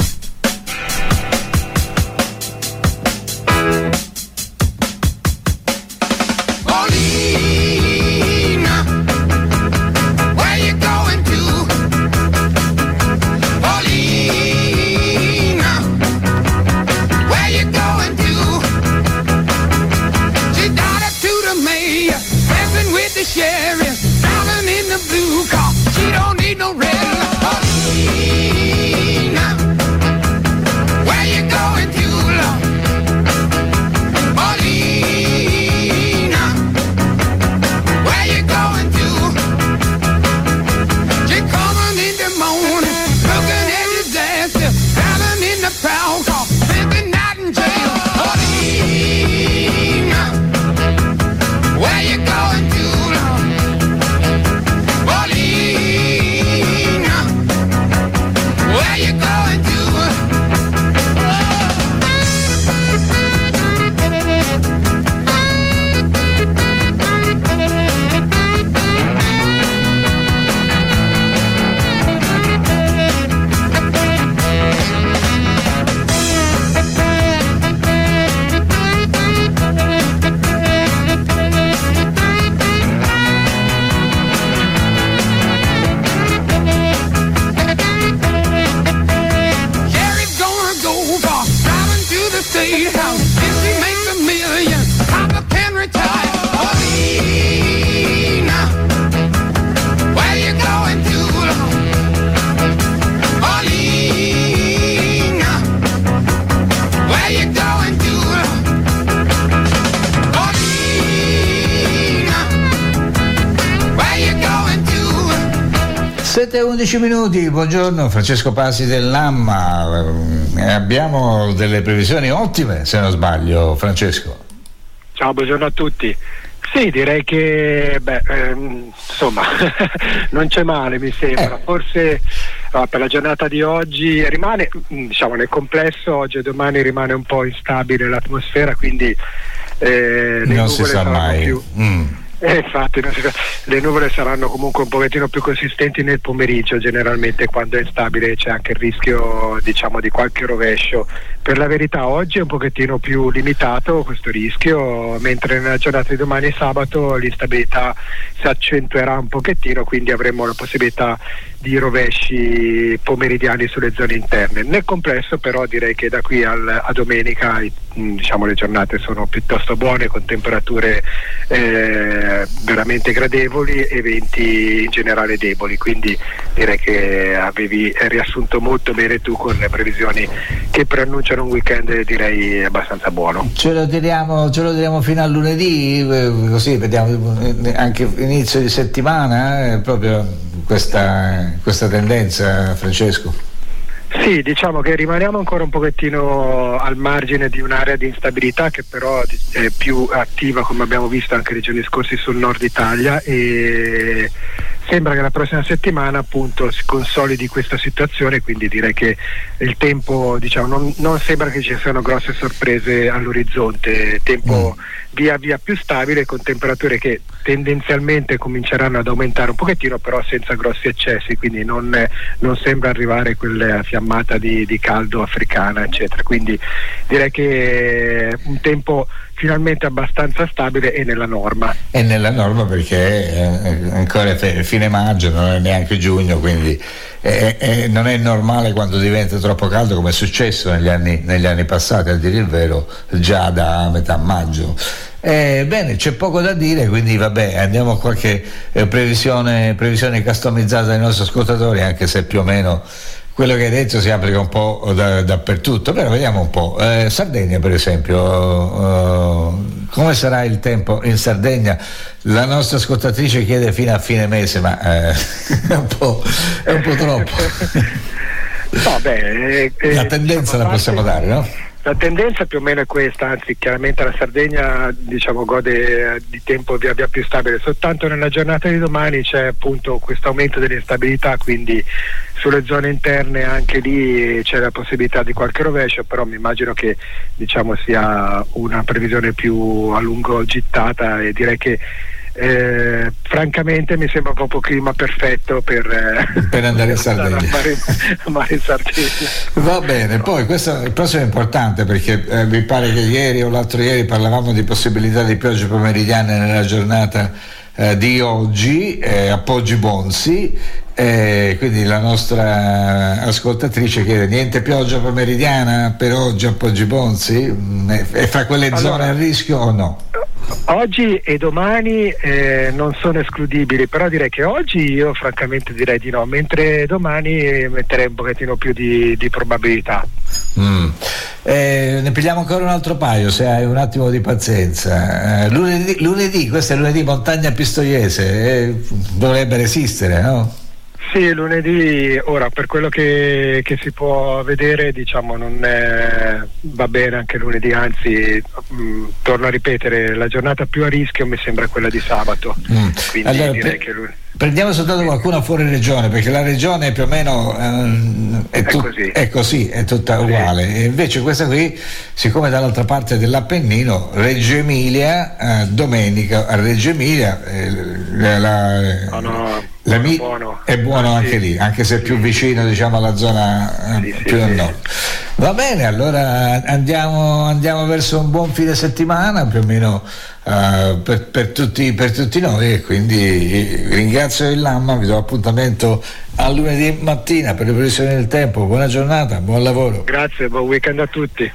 sette e undici minuti, buongiorno, Francesco Pasi del Lamma. Abbiamo delle previsioni ottime, se non sbaglio, Francesco. Ciao, buongiorno a tutti. Sì, direi che beh, ehm, insomma non c'è male, mi sembra. Eh. Forse uh, per la giornata di oggi rimane, diciamo, nel complesso oggi e domani rimane un po' instabile l'atmosfera, quindi eh, le non si sa mai. Più, mm. Eh, infatti non si fa- le nuvole saranno comunque un pochettino più consistenti nel pomeriggio, generalmente quando è instabile c'è anche il rischio, diciamo, di qualche rovescio. Per la verità oggi è un pochettino più limitato questo rischio, mentre nella giornata di domani e sabato l'instabilità si accentuerà un pochettino, quindi avremo la possibilità di rovesci pomeridiani sulle zone interne. Nel complesso però direi che da qui al, a domenica diciamo le giornate sono piuttosto buone, con temperature eh, veramente gradevoli e venti in generale deboli, quindi direi che avevi riassunto molto bene tu con le previsioni che preannunciano un weekend direi abbastanza buono. Ce lo tiriamo, ce lo tiriamo fino a lunedì, così vediamo anche inizio di settimana, eh, proprio questa, questa tendenza, Francesco. Sì, diciamo che rimaniamo ancora un pochettino al margine di un'area di instabilità che però è più attiva, come abbiamo visto anche nei giorni scorsi sul nord Italia, e sembra che la prossima settimana appunto si consolidi questa situazione, quindi direi che il tempo, diciamo, non, non sembra che ci siano grosse sorprese all'orizzonte, tempo mm. via via più stabile, con temperature che tendenzialmente cominceranno ad aumentare un pochettino, però senza grossi eccessi, quindi non, non sembra arrivare quella fiammata di, di caldo africana eccetera, quindi direi che è un tempo finalmente abbastanza stabile e nella norma. È nella norma perché è ancora fine maggio, non è neanche giugno, quindi è, è, non è normale quando diventa troppo caldo, come è successo negli anni, negli anni passati, a dire il vero, già da metà maggio. Eh, bene, c'è poco da dire, quindi vabbè, andiamo a qualche eh, previsione, previsione customizzata dai nostri ascoltatori, anche se più o meno quello che hai detto si applica un po' da, dappertutto, però vediamo un po'. Eh, Sardegna per esempio, uh, come sarà il tempo in Sardegna? La nostra ascoltatrice chiede fino a fine mese, ma eh, è, un po', è un po' troppo. No, beh, eh, la tendenza diciamo, la possiamo dare, no? La tendenza più o meno è questa, anzi chiaramente la Sardegna diciamo gode di tempo via via più stabile, soltanto nella giornata di domani c'è appunto questo aumento dell'instabilità, quindi sulle zone interne anche lì c'è la possibilità di qualche rovescio, però mi immagino che diciamo sia una previsione più a lungo gittata, e direi che Eh, francamente mi sembra proprio clima perfetto per, eh, per andare in Sardegna. Mare, mare in Sardegna. Va bene, poi questo il prossimo è importante perché eh, mi pare che ieri o l'altro ieri parlavamo di possibilità di piogge pomeridiane nella giornata eh, di oggi eh, a Poggi Bonzi, eh, quindi la nostra ascoltatrice chiede: niente pioggia pomeridiana per oggi a Poggi Bonzi? E fra quelle allora, zone a rischio o no? Oggi e domani eh, non sono escludibili, però direi che oggi io francamente direi di no, mentre domani metterei un pochettino più di, di probabilità. Mm. Eh, ne pigliamo ancora un altro paio se hai un attimo di pazienza. Eh, lunedì, lunedì, questo è lunedì Montagna Pistoiese, eh, dovrebbe resistere, no? Sì, lunedì, ora per quello che, che si può vedere diciamo non è, va bene anche lunedì, anzi mh, torno a ripetere, la giornata più a rischio mi sembra quella di sabato, mm. quindi allora, direi per... che lunedì. Prendiamo soltanto qualcuno fuori regione, perché la regione più o meno ehm, è, tu- è, così. è così, è tutta sì. uguale. E invece questa qui, siccome dall'altra parte dell'Appennino, Reggio Emilia, eh, domenica a Reggio Emilia, eh, la, la, no, no, la mi- buono. è buono ah, anche sì. lì, anche se più vicino diciamo alla zona eh, sì, più sì, a nord. Sì. Va bene, allora andiamo, andiamo verso un buon fine settimana, più o meno uh, per, per, tutti, per tutti noi, e quindi ringrazio il Lamma, vi do appuntamento a lunedì mattina per le previsioni del tempo. Buona giornata, buon lavoro. Grazie, buon weekend a tutti.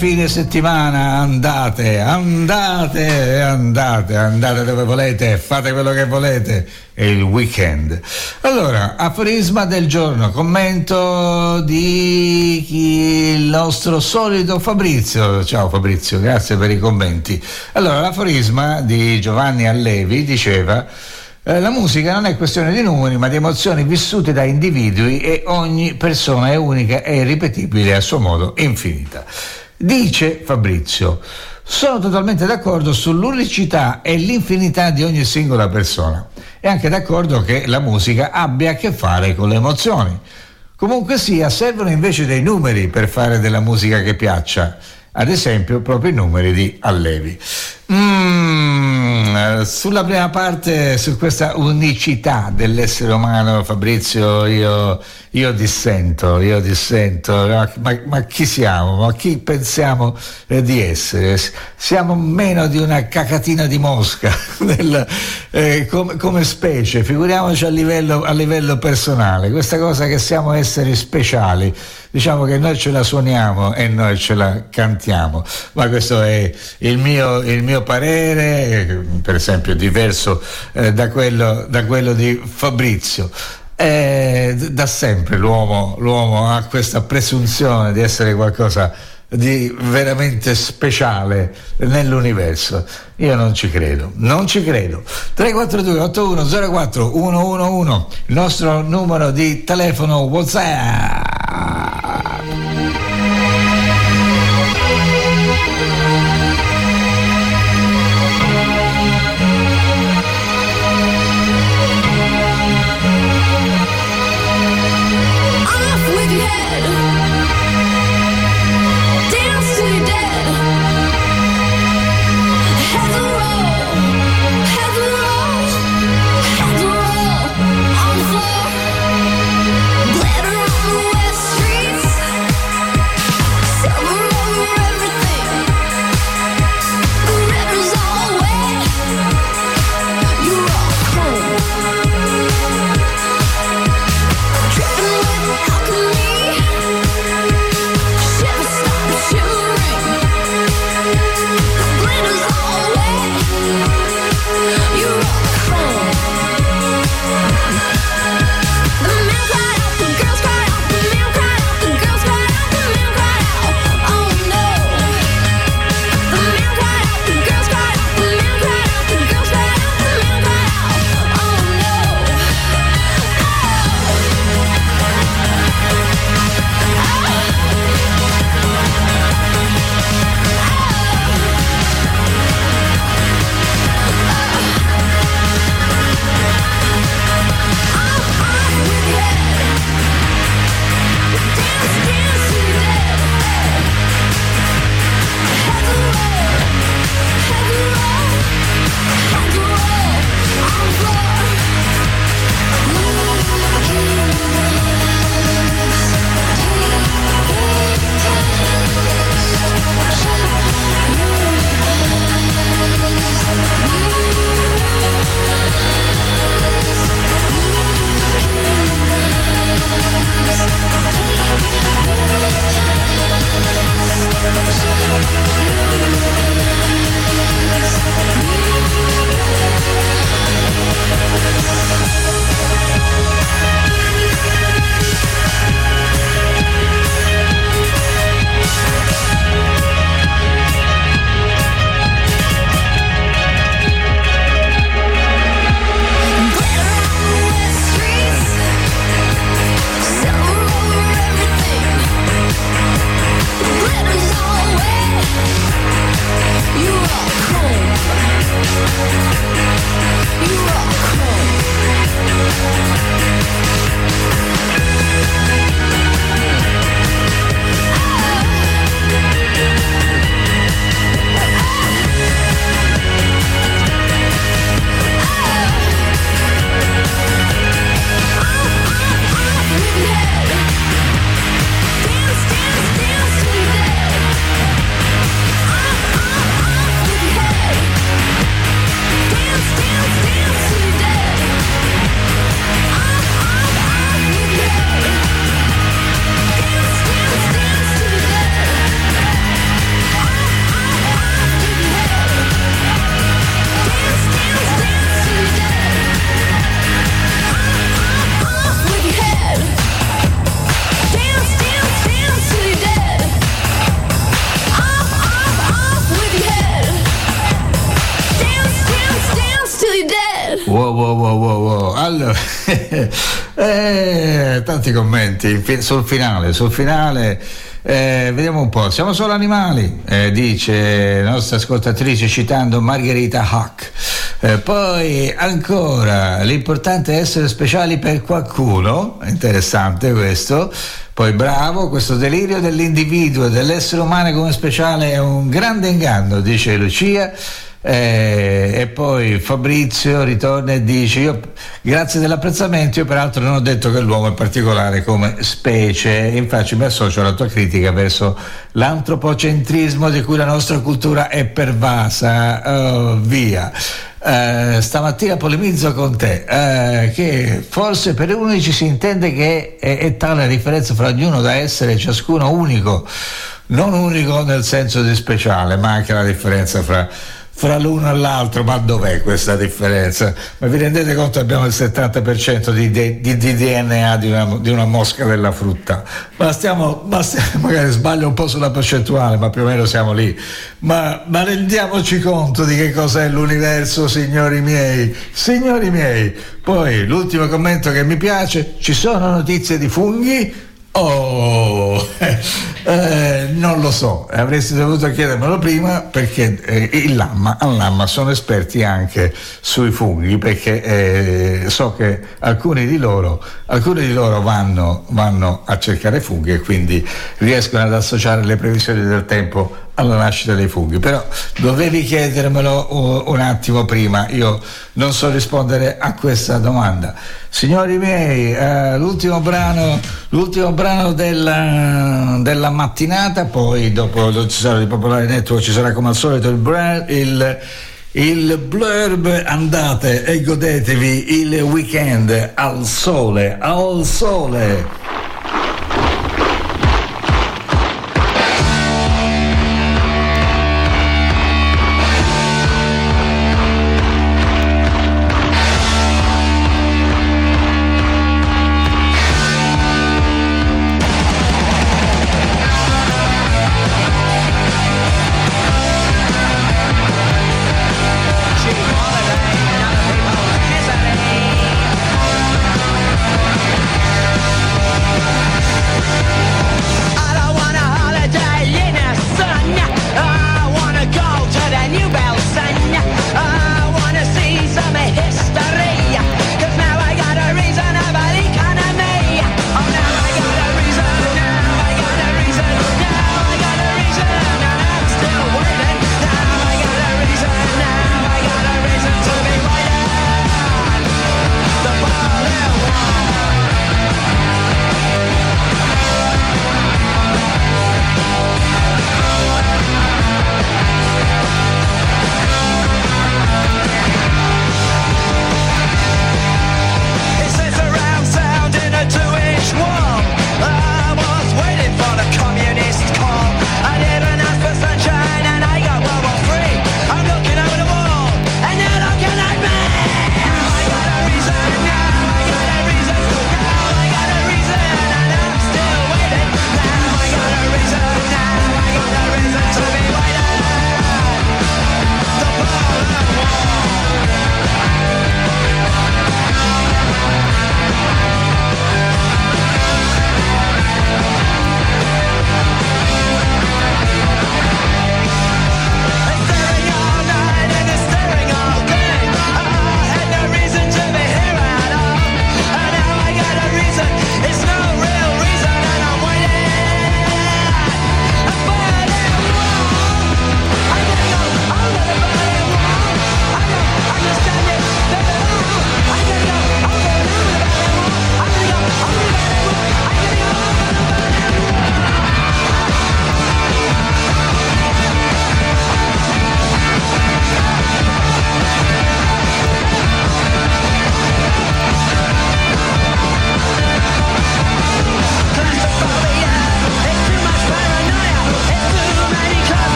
fine settimana, andate, andate, andate, andate dove volete, fate quello che volete, è il weekend. Allora, aforisma del giorno, commento di chi, il nostro solito Fabrizio. Ciao Fabrizio, grazie per i commenti. Allora, l'aforisma di Giovanni Allevi diceva: Eh, la musica non è questione di numeri, ma di emozioni vissute da individui, e ogni persona è unica e irripetibile a suo modo, infinita. Dice Fabrizio: sono totalmente d'accordo sull'unicità e l'infinità di ogni singola persona, e anche d'accordo che la musica abbia a che fare con le emozioni. Comunque sia, servono invece dei numeri per fare della musica che piaccia, ad esempio proprio i numeri di Allevi. Mm, sulla prima parte, su questa unicità dell'essere umano, Fabrizio, io, io dissento, io dissento. Ma, ma chi siamo? Ma chi pensiamo eh, di essere? Siamo meno di una cacatina di mosca nel, eh, come, come specie, figuriamoci a livello, a livello personale. Questa cosa che siamo esseri speciali, diciamo che noi ce la suoniamo e noi ce la cantiamo, ma questo è il mio, il mio parere, per esempio diverso eh, da, quello, da quello di Fabrizio. Eh, da sempre l'uomo, l'uomo ha questa presunzione di essere qualcosa di veramente speciale nell'universo. Io non ci credo, non ci credo. tre quattro due otto uno zero quattro uno uno uno, il nostro numero di telefono WhatsApp. Glitter on the way. Wow, wow, wow, wow, wow. Allora, eh, tanti commenti sul finale, sul finale. Eh, vediamo un po', siamo solo animali, eh, dice la nostra ascoltatrice citando Margherita Hack. Eh, poi ancora, l'importante è essere speciali per qualcuno, interessante questo. Poi bravo, questo delirio dell'individuo e dell'essere umano come speciale è un grande inganno, dice Lucia. Eh, e poi Fabrizio ritorna e dice: io, grazie dell'apprezzamento, io peraltro non ho detto che l'uomo è particolare come specie, infatti mi associo alla tua critica verso l'antropocentrismo di cui la nostra cultura è pervasa. Oh, via. Eh, stamattina polemizzo con te, eh, che forse per unici si intende che è, è tale la differenza fra ognuno da essere ciascuno unico, non unico nel senso di speciale, ma anche la differenza fra fra l'uno e l'altro. Ma dov'è questa differenza? Ma vi rendete conto, abbiamo il settanta per cento di, di, di D N A di una, di una mosca della frutta, ma stiamo, ma stiamo, magari sbaglio un po' sulla percentuale, ma più o meno siamo lì. Ma, ma rendiamoci conto di che cos'è l'universo, signori miei, signori miei. Poi l'ultimo commento che mi piace: ci sono notizie di funghi? Oh, eh, non lo so, avresti dovuto chiedermelo prima, perché eh, il Lamma, al Lamma sono esperti anche sui funghi, perché eh, so che alcuni di loro alcuni di loro vanno, vanno a cercare funghi e quindi riescono ad associare le previsioni del tempo alla nascita dei funghi. Però dovevi chiedermelo un attimo prima, io non so rispondere a questa domanda. Signori miei, eh, l'ultimo brano l'ultimo brano della, della mattinata, poi dopo lo ci sarà di Popolare Network, ci sarà come al solito il, bra- il il blurb. Andate e godetevi il weekend al sole, al sole. Holiday,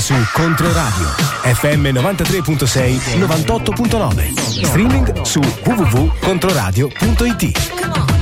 su Controradio F M novantatré virgola sei novantotto virgola nove, streaming su w w w punto controradio punto i t.